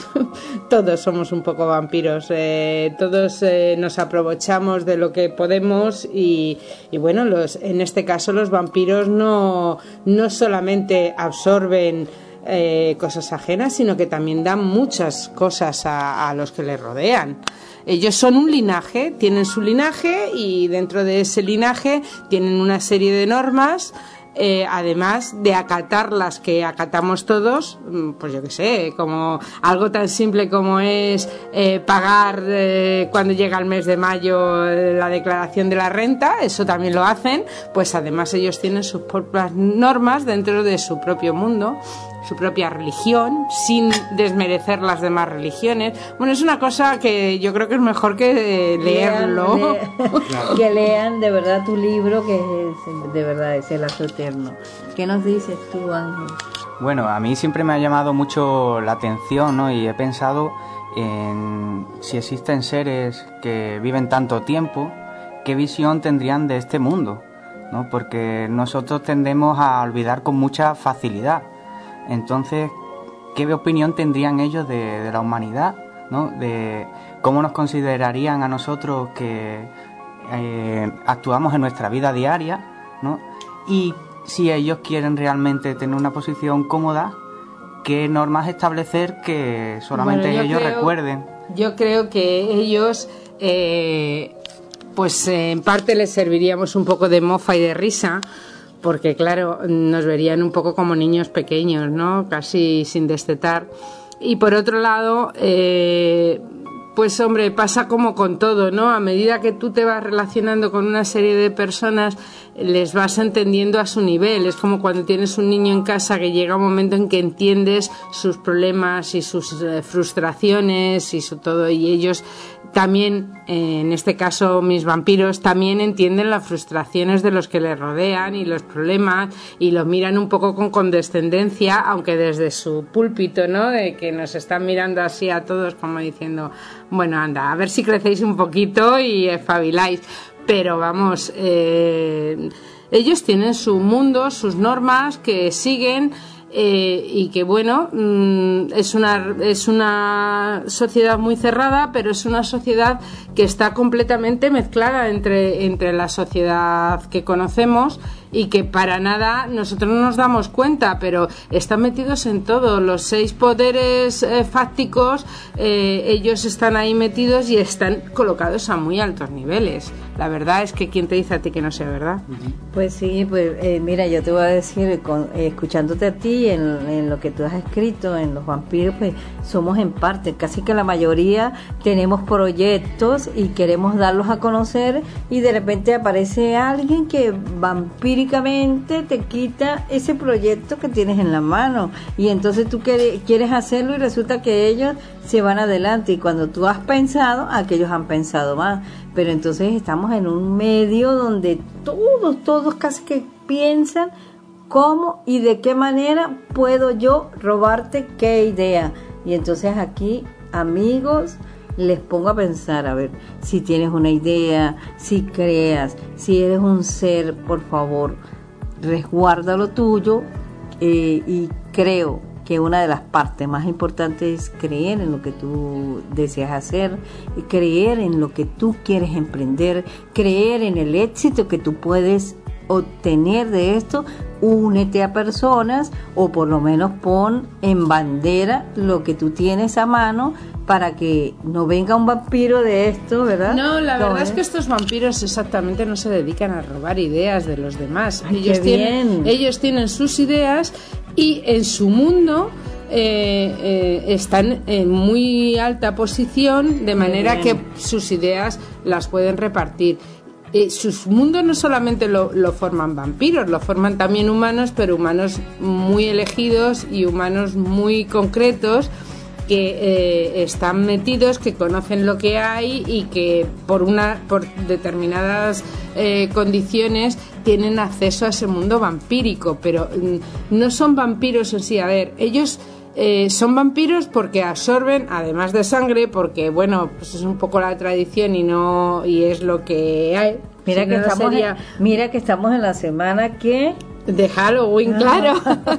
[SPEAKER 7] Todos somos un poco vampiros. Eh, todos eh, nos aprovechamos de lo que podemos y, y bueno, los, en este caso los vampiros no, no solamente absorben Eh, cosas ajenas, sino que también dan muchas cosas a, a los que les rodean. Ellos son un linaje, tienen su linaje y dentro de ese linaje tienen una serie de normas, eh, además de acatar las que acatamos todos, pues yo qué sé, como algo tan simple como es eh, pagar eh, cuando llega el mes de mayo eh, la declaración de la renta, eso también lo hacen, pues además ellos tienen sus propias normas dentro de su propio mundo, su propia religión, sin desmerecer las demás religiones. Bueno, es una cosa que yo creo que es mejor que leerlo.
[SPEAKER 3] Lean, le, que lean de verdad tu libro, que es, de verdad es el Lazo Eterno. ¿Qué nos dices tú, Ángel?
[SPEAKER 4] Bueno, a mí siempre me ha llamado mucho la atención, ¿no? Y he pensado en si existen seres que viven tanto tiempo, ¿qué visión tendrían de este mundo? ¿No? Porque nosotros tendemos a olvidar con mucha facilidad. Entonces, ¿qué opinión tendrían ellos de, de la humanidad? ¿No? De cómo nos considerarían a nosotros que eh, actuamos en nuestra vida diaria, ¿no? Y si ellos quieren realmente tener una posición cómoda, ¿qué normas establecer que solamente bueno, ellos
[SPEAKER 7] creo,
[SPEAKER 4] recuerden?
[SPEAKER 7] Yo creo que ellos, eh, pues eh, en parte les serviríamos un poco de mofa y de risa, porque claro, nos verían un poco como niños pequeños, ¿no? Casi sin destetar. Y por otro lado, eh, pues hombre, pasa como con todo, ¿no? A medida que tú te vas relacionando con una serie de personas, les vas entendiendo a su nivel. Es como cuando tienes un niño en casa que llega un momento en que entiendes sus problemas y sus eh, frustraciones y su todo, y ellos también, eh, en este caso mis vampiros, también entienden las frustraciones de los que les rodean y los problemas y los miran un poco con condescendencia, aunque desde su púlpito, ¿no? De que nos están mirando así a todos como diciendo, bueno, anda, a ver si crecéis un poquito y espabiláis. Pero vamos, eh, ellos tienen su mundo, sus normas que siguen. Eh, y que bueno, mmm, es una es una sociedad muy cerrada, pero es una sociedad que está completamente mezclada entre, entre la sociedad que conocemos y que para nada nosotros no nos damos cuenta, pero están metidos en todo. Los seis poderes eh, fácticos, eh, ellos están ahí metidos y están colocados a muy altos niveles. La verdad es que ¿quién te dice a ti que no sea verdad?
[SPEAKER 3] Pues sí, pues eh, mira, yo te voy a decir, con, eh, escuchándote a ti en, en lo que tú has escrito en los vampiros, pues somos en parte, casi que la mayoría tenemos proyectos y queremos darlos a conocer, y de repente aparece alguien que vampíricamente te quita ese proyecto que tienes en la mano, y entonces tú quieres hacerlo y resulta que ellos se van adelante, y cuando tú has pensado, aquellos han pensado más. Pero entonces estamos en un medio donde todos, todos casi que piensan cómo y de qué manera puedo yo robarte qué idea. Y entonces aquí amigos, les pongo a pensar, a ver, si tienes una idea, si creas, si eres un ser, por favor, resguarda lo tuyo, eh, y creo que una de las partes más importantes es creer en lo que tú deseas hacer, creer en lo que tú quieres emprender, creer en el éxito que tú puedes obtener de esto. Únete a personas, o por lo menos pon en bandera lo que tú tienes a mano, para que no venga un vampiro de esto, ¿verdad?
[SPEAKER 7] No, la verdad
[SPEAKER 3] ¿Cómo
[SPEAKER 7] es que estos vampiros exactamente no se dedican a robar ideas de los demás.
[SPEAKER 3] Ay,
[SPEAKER 7] ellos
[SPEAKER 3] qué
[SPEAKER 7] tienen,
[SPEAKER 3] bien.
[SPEAKER 7] ellos tienen sus ideas y en su mundo eh, eh, están en muy alta posición, de manera que sus ideas las pueden repartir. Eh, sus mundos no solamente lo, lo forman vampiros, lo forman también humanos, pero humanos muy elegidos y humanos muy concretos, que eh, están metidos, que conocen lo que hay y que por una por determinadas eh, condiciones tienen acceso a ese mundo vampírico, pero mm, no son vampiros en sí. A ver, ellos eh, son vampiros porque absorben, además de sangre, porque bueno, pues es un poco la tradición y no y es lo que hay.
[SPEAKER 3] Mira,
[SPEAKER 7] Si
[SPEAKER 3] que
[SPEAKER 7] no, no
[SPEAKER 3] estamos
[SPEAKER 7] sería...
[SPEAKER 3] en, mira que estamos en la semana que...
[SPEAKER 7] de Halloween, claro.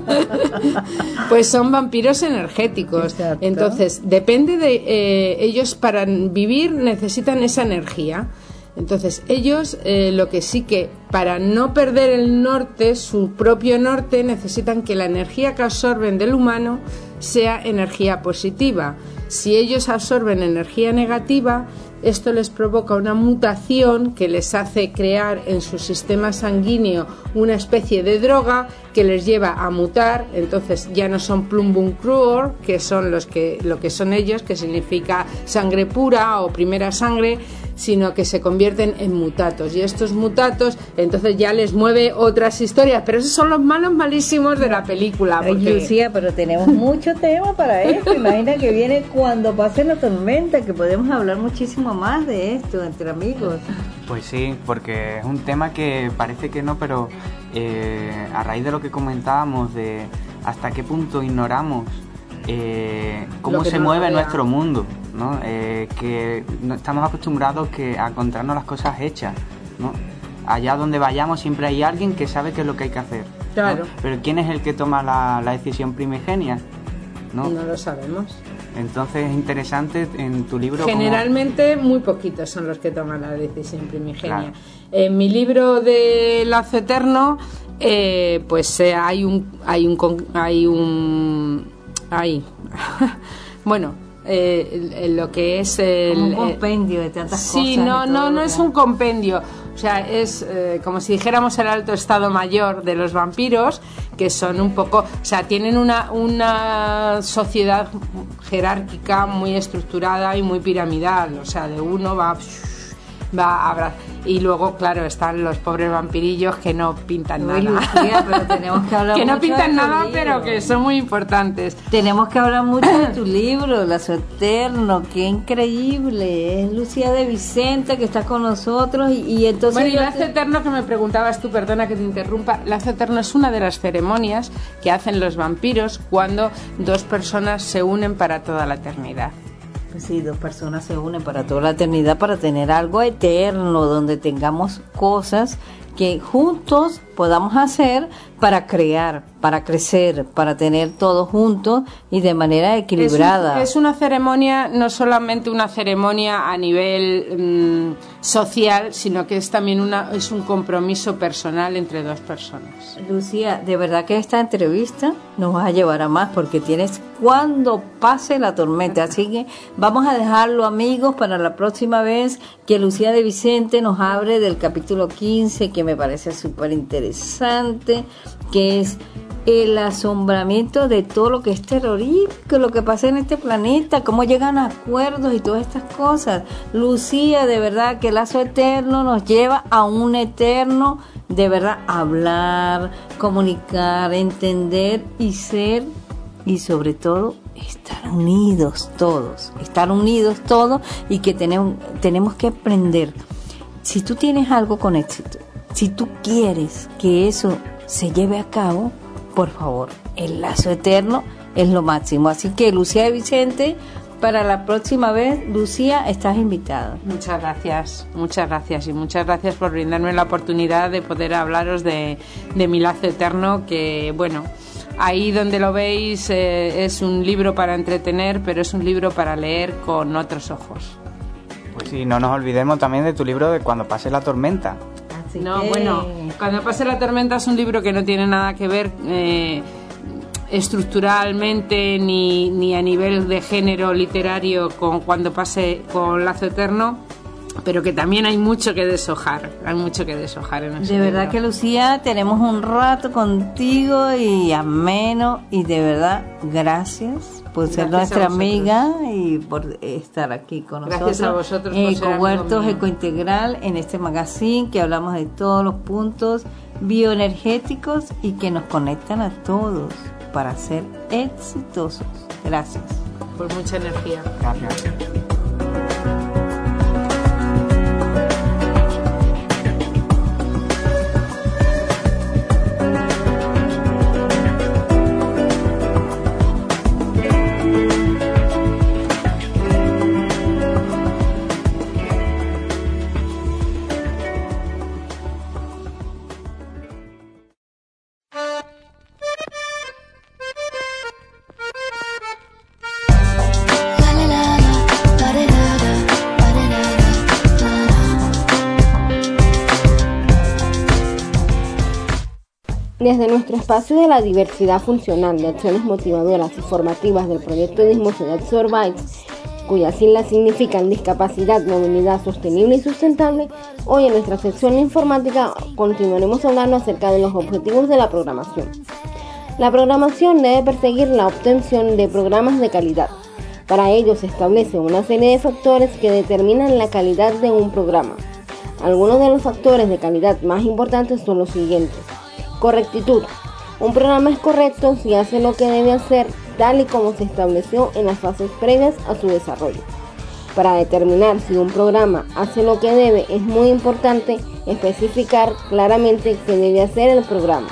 [SPEAKER 7] Pues son vampiros energéticos.
[SPEAKER 3] Exacto.
[SPEAKER 7] Entonces, depende de eh, ellos, para vivir necesitan esa energía. Entonces, ellos eh, lo que sí que, para no perder el norte, su propio norte, necesitan que la energía que absorben del humano sea energía positiva. Si ellos absorben energía negativa, esto les provoca una mutación que les hace crear en su sistema sanguíneo una especie de droga que les lleva a mutar. Entonces ya no son plumbum cruor, que son los que lo que son ellos, que significa sangre pura o primera sangre, sino que se convierten en mutatos. Y estos mutatos entonces ya les mueve otras historias, pero esos son los malos malísimos de la película. Porque...
[SPEAKER 3] Ay, Lucía, pero tenemos mucho tema para esto. Imagina que viene cuando pase la tormenta, que podemos hablar muchísimo más de esto entre amigos.
[SPEAKER 4] Pues sí, porque es un tema que parece que no, pero eh, a raíz de lo que comentábamos, de hasta qué punto ignoramos eh, cómo se mueve nuestro mundo, ¿no? Eh, que no, estamos acostumbrados que a encontrarnos las cosas hechas, ¿no? Allá donde vayamos siempre hay alguien que sabe qué es lo que hay que hacer, ¿no?
[SPEAKER 7] Claro.
[SPEAKER 4] Pero ¿quién es el que toma la, la decisión primigenia? ¿No?
[SPEAKER 7] No lo sabemos.
[SPEAKER 4] Entonces es interesante en tu libro.
[SPEAKER 7] Generalmente
[SPEAKER 4] como...
[SPEAKER 7] muy poquitos son los que toman la decisión primigenia.
[SPEAKER 4] Claro.
[SPEAKER 7] En mi libro de Lazo Eterno, eh, pues eh, hay un hay un hay un hay bueno eh, lo que es el,
[SPEAKER 3] un compendio de tantas
[SPEAKER 7] sí,
[SPEAKER 3] cosas.
[SPEAKER 7] Sí, no no no es
[SPEAKER 3] que...
[SPEAKER 7] un compendio. O sea, es eh, como si dijéramos el alto estado mayor de los vampiros, que son un poco, o sea, tienen una, una sociedad jerárquica muy estructurada y muy piramidal. O sea, de uno va, va a abrazar. Y luego, claro, están los pobres vampirillos que no pintan
[SPEAKER 3] Uy,
[SPEAKER 7] nada.
[SPEAKER 3] Lucía, pero tenemos que hablar
[SPEAKER 7] que no
[SPEAKER 3] mucho
[SPEAKER 7] pintan
[SPEAKER 3] de tu
[SPEAKER 7] nada,
[SPEAKER 3] libro.
[SPEAKER 7] pero que son muy importantes.
[SPEAKER 3] Tenemos que hablar mucho de tu libro, Lazo Eterno. Qué increíble. Es Lucía de Vicente que está con nosotros. Y, y entonces.
[SPEAKER 7] Bueno, y
[SPEAKER 3] yo
[SPEAKER 7] Lazo
[SPEAKER 3] te...
[SPEAKER 7] Eterno, que me preguntabas tú, perdona que te interrumpa. Lazo Eterno es una de las ceremonias que hacen los vampiros cuando dos personas se unen para toda la eternidad.
[SPEAKER 3] Sí, dos personas se unen para toda la eternidad, para tener algo eterno, donde tengamos cosas que juntos podamos hacer para crear, para crecer, para tener todo juntos y de manera equilibrada.
[SPEAKER 7] Es, un, es una ceremonia, no solamente una ceremonia a nivel mmm, social, sino que es también una, es un compromiso personal entre dos personas.
[SPEAKER 3] Lucía, de verdad que esta entrevista nos va a llevar a más, porque tienes cuando pase la tormenta, así que vamos a dejarlo, amigos, para la próxima vez que Lucía de Vicente nos hable del capítulo quince, que me parece súper interesante, que es el asombramiento de todo lo que es terrorífico, lo que pasa en este planeta, cómo llegan a acuerdos y todas estas cosas. Lucía, de verdad que el Lazo Eterno nos lleva a un eterno, de verdad, hablar, comunicar, entender y ser, y sobre todo estar unidos todos, estar unidos todos, y que tenemos, tenemos que aprender. Si tú tienes algo con éxito, si tú quieres que eso se lleve a cabo, por favor, el Lazo Eterno es lo máximo. Así que Lucía de Vicente, para la próxima vez, Lucía, estás invitada.
[SPEAKER 7] Muchas gracias, muchas gracias y muchas gracias por brindarme la oportunidad de poder hablaros de, de Mi Lazo Eterno, que bueno, ahí donde lo veis eh, es un libro para entretener, pero es un libro para leer con otros ojos.
[SPEAKER 4] Pues sí, no nos olvidemos también de tu libro de Cuando pase la tormenta.
[SPEAKER 3] Así
[SPEAKER 7] no,
[SPEAKER 3] que...
[SPEAKER 7] bueno, Cuando pase la tormenta es un libro que no tiene nada que ver eh, estructuralmente ni, ni a nivel de género literario con Cuando pase con Lazo Eterno, pero que también hay mucho que deshojar, hay mucho que deshojar en ese
[SPEAKER 3] De verdad
[SPEAKER 7] libro.
[SPEAKER 3] que, Lucía, tenemos un rato contigo y ameno, y de verdad, gracias por ser
[SPEAKER 7] Gracias
[SPEAKER 3] nuestra
[SPEAKER 7] a vosotros.
[SPEAKER 3] amiga y por estar aquí con
[SPEAKER 7] Gracias
[SPEAKER 3] nosotros
[SPEAKER 7] a vosotros por
[SPEAKER 3] en
[SPEAKER 7] ser amigo
[SPEAKER 3] Ecohuertos
[SPEAKER 7] mío.
[SPEAKER 3] Ecointegral, en este magazine que hablamos de todos los puntos bioenergéticos y que nos conectan a todos para ser exitosos. Gracias.
[SPEAKER 7] Por mucha energía.
[SPEAKER 4] Gracias.
[SPEAKER 8] Desde nuestro espacio de la diversidad funcional de acciones motivadoras y formativas del proyecto Edismo Ciudad Survives, cuyas siglas significan discapacidad, movilidad sostenible y sustentable, hoy en nuestra sección de informática continuaremos hablando acerca de los objetivos de la programación. La programación debe perseguir la obtención de programas de calidad. Para ello se establece una serie de factores que determinan la calidad de un programa. Algunos de los factores de calidad más importantes son los siguientes. Correctitud. Un programa es correcto si hace lo que debe hacer tal y como se estableció en las fases previas a su desarrollo. Para determinar si un programa hace lo que debe, es muy importante especificar claramente qué debe hacer el programa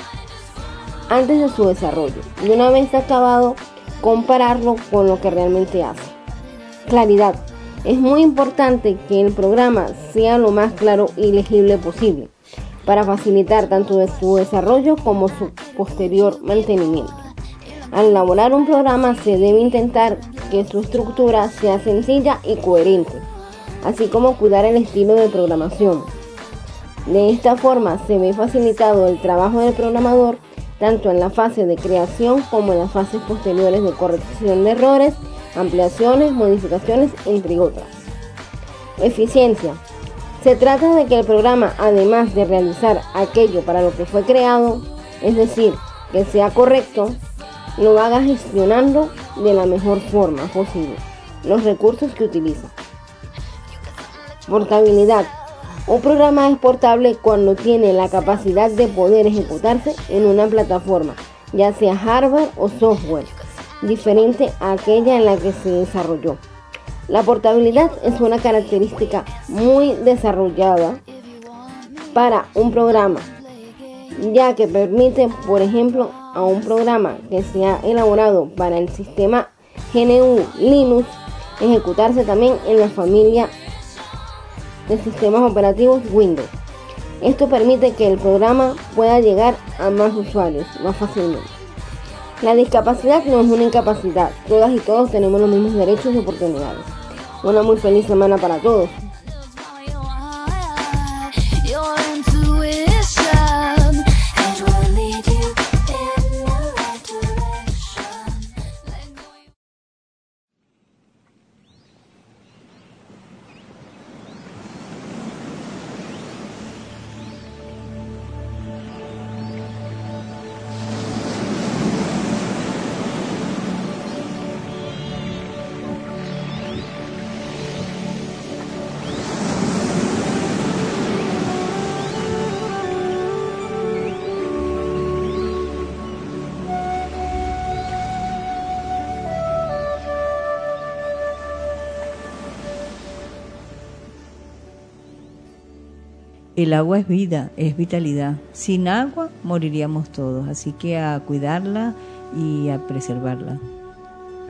[SPEAKER 8] antes de su desarrollo. Y una vez acabado, compararlo con lo que realmente hace. Claridad. Es muy importante que el programa sea lo más claro y legible posible, para facilitar tanto de su desarrollo como su posterior mantenimiento. Al elaborar un programa se debe intentar que su estructura sea sencilla y coherente, así como cuidar el estilo de programación. De esta forma se ve facilitado el trabajo del programador tanto en la fase de creación como en las fases posteriores de corrección de errores, ampliaciones, modificaciones, entre otras. Eficiencia. Se trata de que el programa, además de realizar aquello para lo que fue creado, es decir, que sea correcto, lo haga gestionando de la mejor forma posible los recursos que utiliza. Portabilidad. Un programa es portable cuando tiene la capacidad de poder ejecutarse en una plataforma, ya sea hardware o software, diferente a aquella en la que se desarrolló. La portabilidad es una característica muy desarrollada para un programa, ya que permite, por ejemplo, a un programa que se ha elaborado para el sistema G N U Linux, ejecutarse también en la familia de sistemas operativos Windows. Esto permite que el programa pueda llegar a más usuarios más fácilmente. La discapacidad no es una incapacidad, todas y todos tenemos los mismos derechos y oportunidades. Una muy feliz semana para todos.
[SPEAKER 3] El agua es vida, es vitalidad. Sin agua moriríamos todos, así que a cuidarla y a preservarla.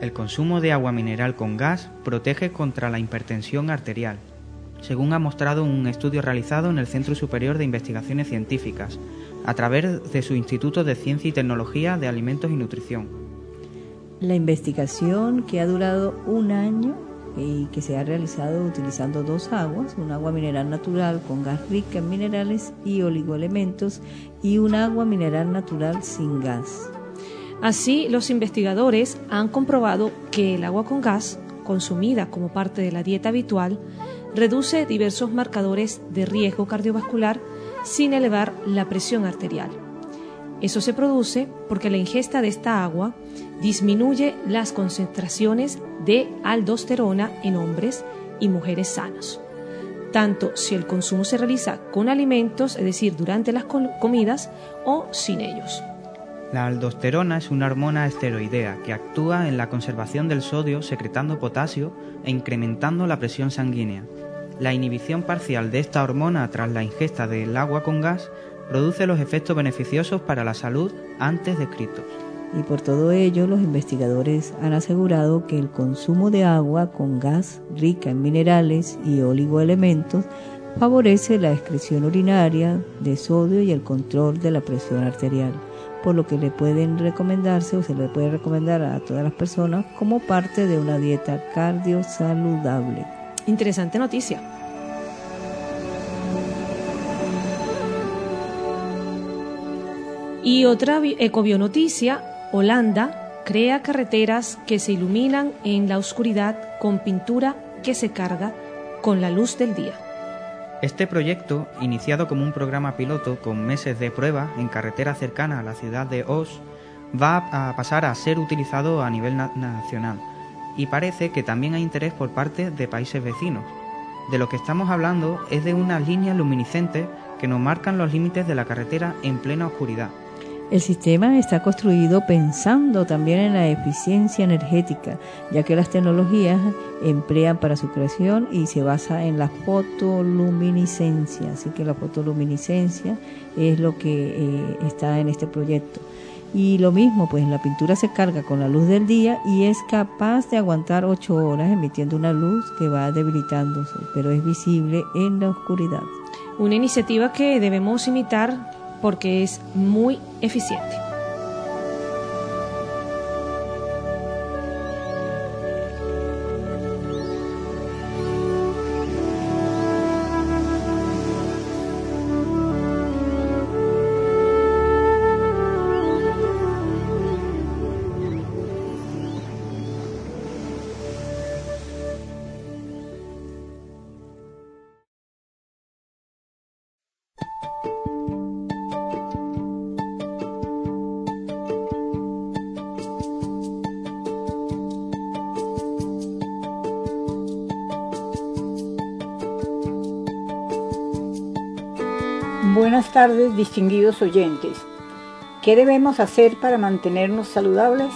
[SPEAKER 4] El consumo de agua mineral con gas protege contra la hipertensión arterial, según ha mostrado un estudio realizado en el Centro Superior de Investigaciones Científicas, a través de su Instituto de Ciencia y Tecnología de Alimentos y Nutrición.
[SPEAKER 3] La investigación, que ha durado un año y que se ha realizado utilizando dos aguas, un agua mineral natural con gas rica en minerales y oligoelementos y un agua mineral natural sin gas.
[SPEAKER 2] Así, los investigadores han comprobado que el agua con gas, consumida como parte de la dieta habitual, reduce diversos marcadores de riesgo cardiovascular sin elevar la presión arterial. Eso se produce porque la ingesta de esta agua disminuye las concentraciones de aldosterona en hombres y mujeres sanos, tanto si el consumo se realiza con alimentos, es decir, durante las comidas, o sin ellos.
[SPEAKER 4] La aldosterona es una hormona esteroidea que actúa en la conservación del sodio secretando potasio e incrementando la presión sanguínea. La inhibición parcial de esta hormona tras la ingesta del agua con gas produce los efectos beneficiosos para la salud antes descritos.
[SPEAKER 3] Y por todo ello, los investigadores han asegurado que el consumo de agua con gas rica en minerales y oligoelementos favorece la excreción urinaria de sodio y el control de la presión arterial, por lo que le pueden recomendarse o se le puede recomendar a todas las personas como parte de una dieta cardiosaludable.
[SPEAKER 2] Interesante noticia. Y otra ecobionoticia: Holanda crea carreteras que se iluminan en la oscuridad con pintura que se carga con la luz del día.
[SPEAKER 4] Este proyecto, iniciado como un programa piloto con meses de prueba en carreteras cercanas a la ciudad de Oss, va a pasar a ser utilizado a nivel na- nacional y parece que también hay interés por parte de países vecinos. De lo que estamos hablando es de unas líneas luminiscentes que nos marcan los límites de la carretera en plena oscuridad.
[SPEAKER 3] El sistema está construido pensando también en la eficiencia energética, ya que las tecnologías emplean para su creación y se basa en la fotoluminiscencia. Así que la fotoluminiscencia es lo que eh, está en este proyecto. Y lo mismo, pues la pintura se carga con la luz del día y es capaz de aguantar ocho horas emitiendo una luz que va debilitándose, pero es visible en la oscuridad.
[SPEAKER 2] Una iniciativa que debemos imitar porque es muy eficiente.
[SPEAKER 9] Buenas tardes, distinguidos oyentes. ¿Qué debemos hacer para mantenernos saludables?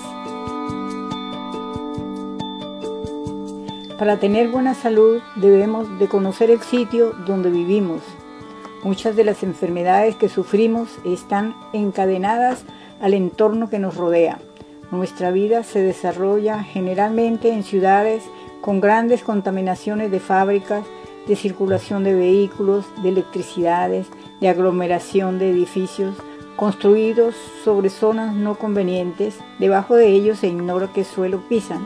[SPEAKER 9] Para tener buena salud debemos de conocer el sitio donde vivimos. Muchas de las enfermedades que sufrimos están encadenadas al entorno que nos rodea. Nuestra vida se desarrolla generalmente en ciudades con grandes contaminaciones de fábricas, de circulación de vehículos, de electricidades, de aglomeración de edificios construidos sobre zonas no convenientes. Debajo de ellos se ignora qué suelo pisan.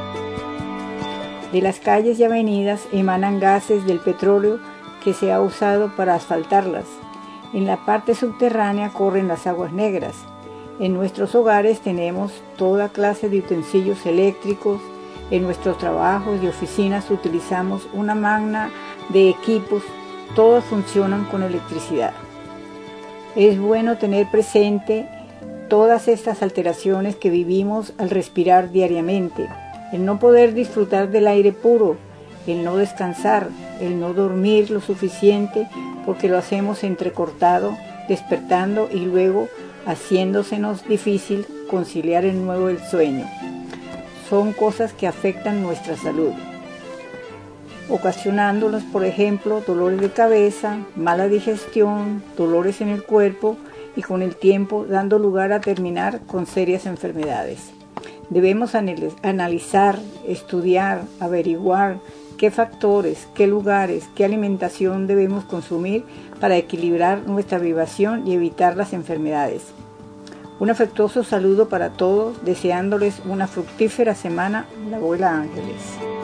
[SPEAKER 9] De las calles y avenidas emanan gases del petróleo que se ha usado para asfaltarlas. En la parte subterránea corren las aguas negras. En nuestros hogares tenemos toda clase de utensilios eléctricos. En nuestros trabajos y oficinas utilizamos una magna de equipos. Todos funcionan con electricidad. Es bueno tener presente todas estas alteraciones que vivimos al respirar diariamente. El no poder disfrutar del aire puro, el no descansar, el no dormir lo suficiente porque lo hacemos entrecortado, despertando y luego haciéndosenos difícil conciliar el nuevo el sueño. Son cosas que afectan nuestra salud, ocasionándonos, por ejemplo, dolores de cabeza, mala digestión, dolores en el cuerpo y con el tiempo dando lugar a terminar con serias enfermedades. Debemos analizar, estudiar, averiguar qué factores, qué lugares, qué alimentación debemos consumir para equilibrar nuestra vibración y evitar las enfermedades. Un afectuoso saludo para todos, deseándoles una fructífera semana, la abuela Ángeles.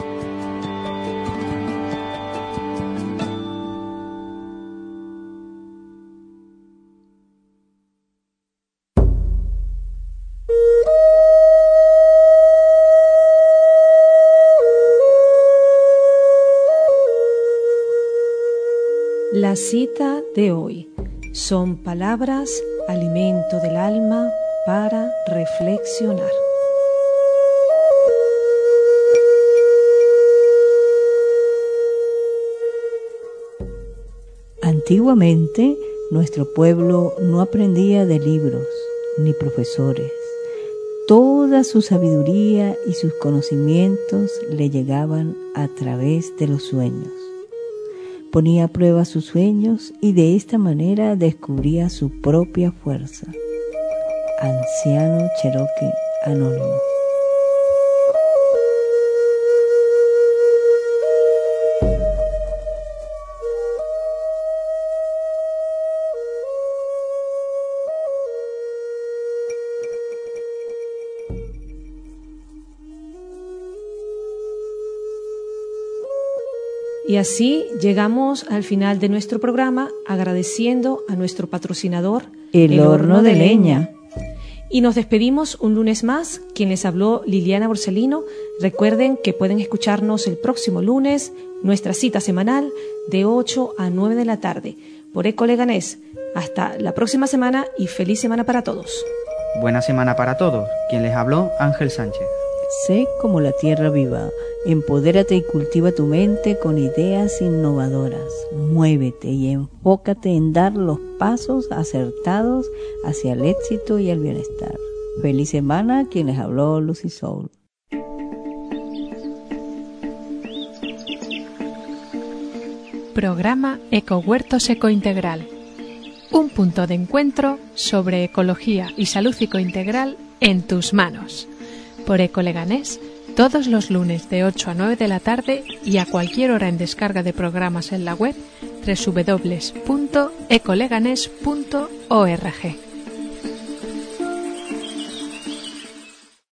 [SPEAKER 2] La cita de hoy son palabras, alimento del alma para reflexionar.
[SPEAKER 3] Antiguamente, nuestro pueblo no aprendía de libros ni profesores. Toda su sabiduría y sus conocimientos le llegaban a través de los sueños. Ponía a prueba sus sueños y de esta manera descubría su propia fuerza. Anciano Cherokee Anónimo.
[SPEAKER 2] Y así llegamos al final de nuestro programa, agradeciendo a nuestro patrocinador,
[SPEAKER 3] El, el Horno de, de Leña.
[SPEAKER 2] Y nos despedimos un lunes más. Quien les habló, Liliana Borsellino. Recuerden que pueden escucharnos el próximo lunes, nuestra cita semanal de ocho a nueve de la tarde, por Eco Leganés. Hasta la próxima semana y feliz semana para todos.
[SPEAKER 4] Buena semana para todos. Quien les habló, Ángel Sánchez.
[SPEAKER 3] Sé como la tierra viva. Empodérate y cultiva tu mente con ideas innovadoras. Muévete y enfócate en dar los pasos acertados hacia el éxito y el bienestar. Feliz semana, quien les habló, Lucy Soul.
[SPEAKER 1] Programa Ecohuertos Ecointegral. Un punto de encuentro sobre ecología y salud ecointegral en tus manos. Por Eco Leganés, todos los lunes de ocho a nueve de la tarde y a cualquier hora en descarga de programas en la web doble u doble u doble u punto ecoleganés punto org.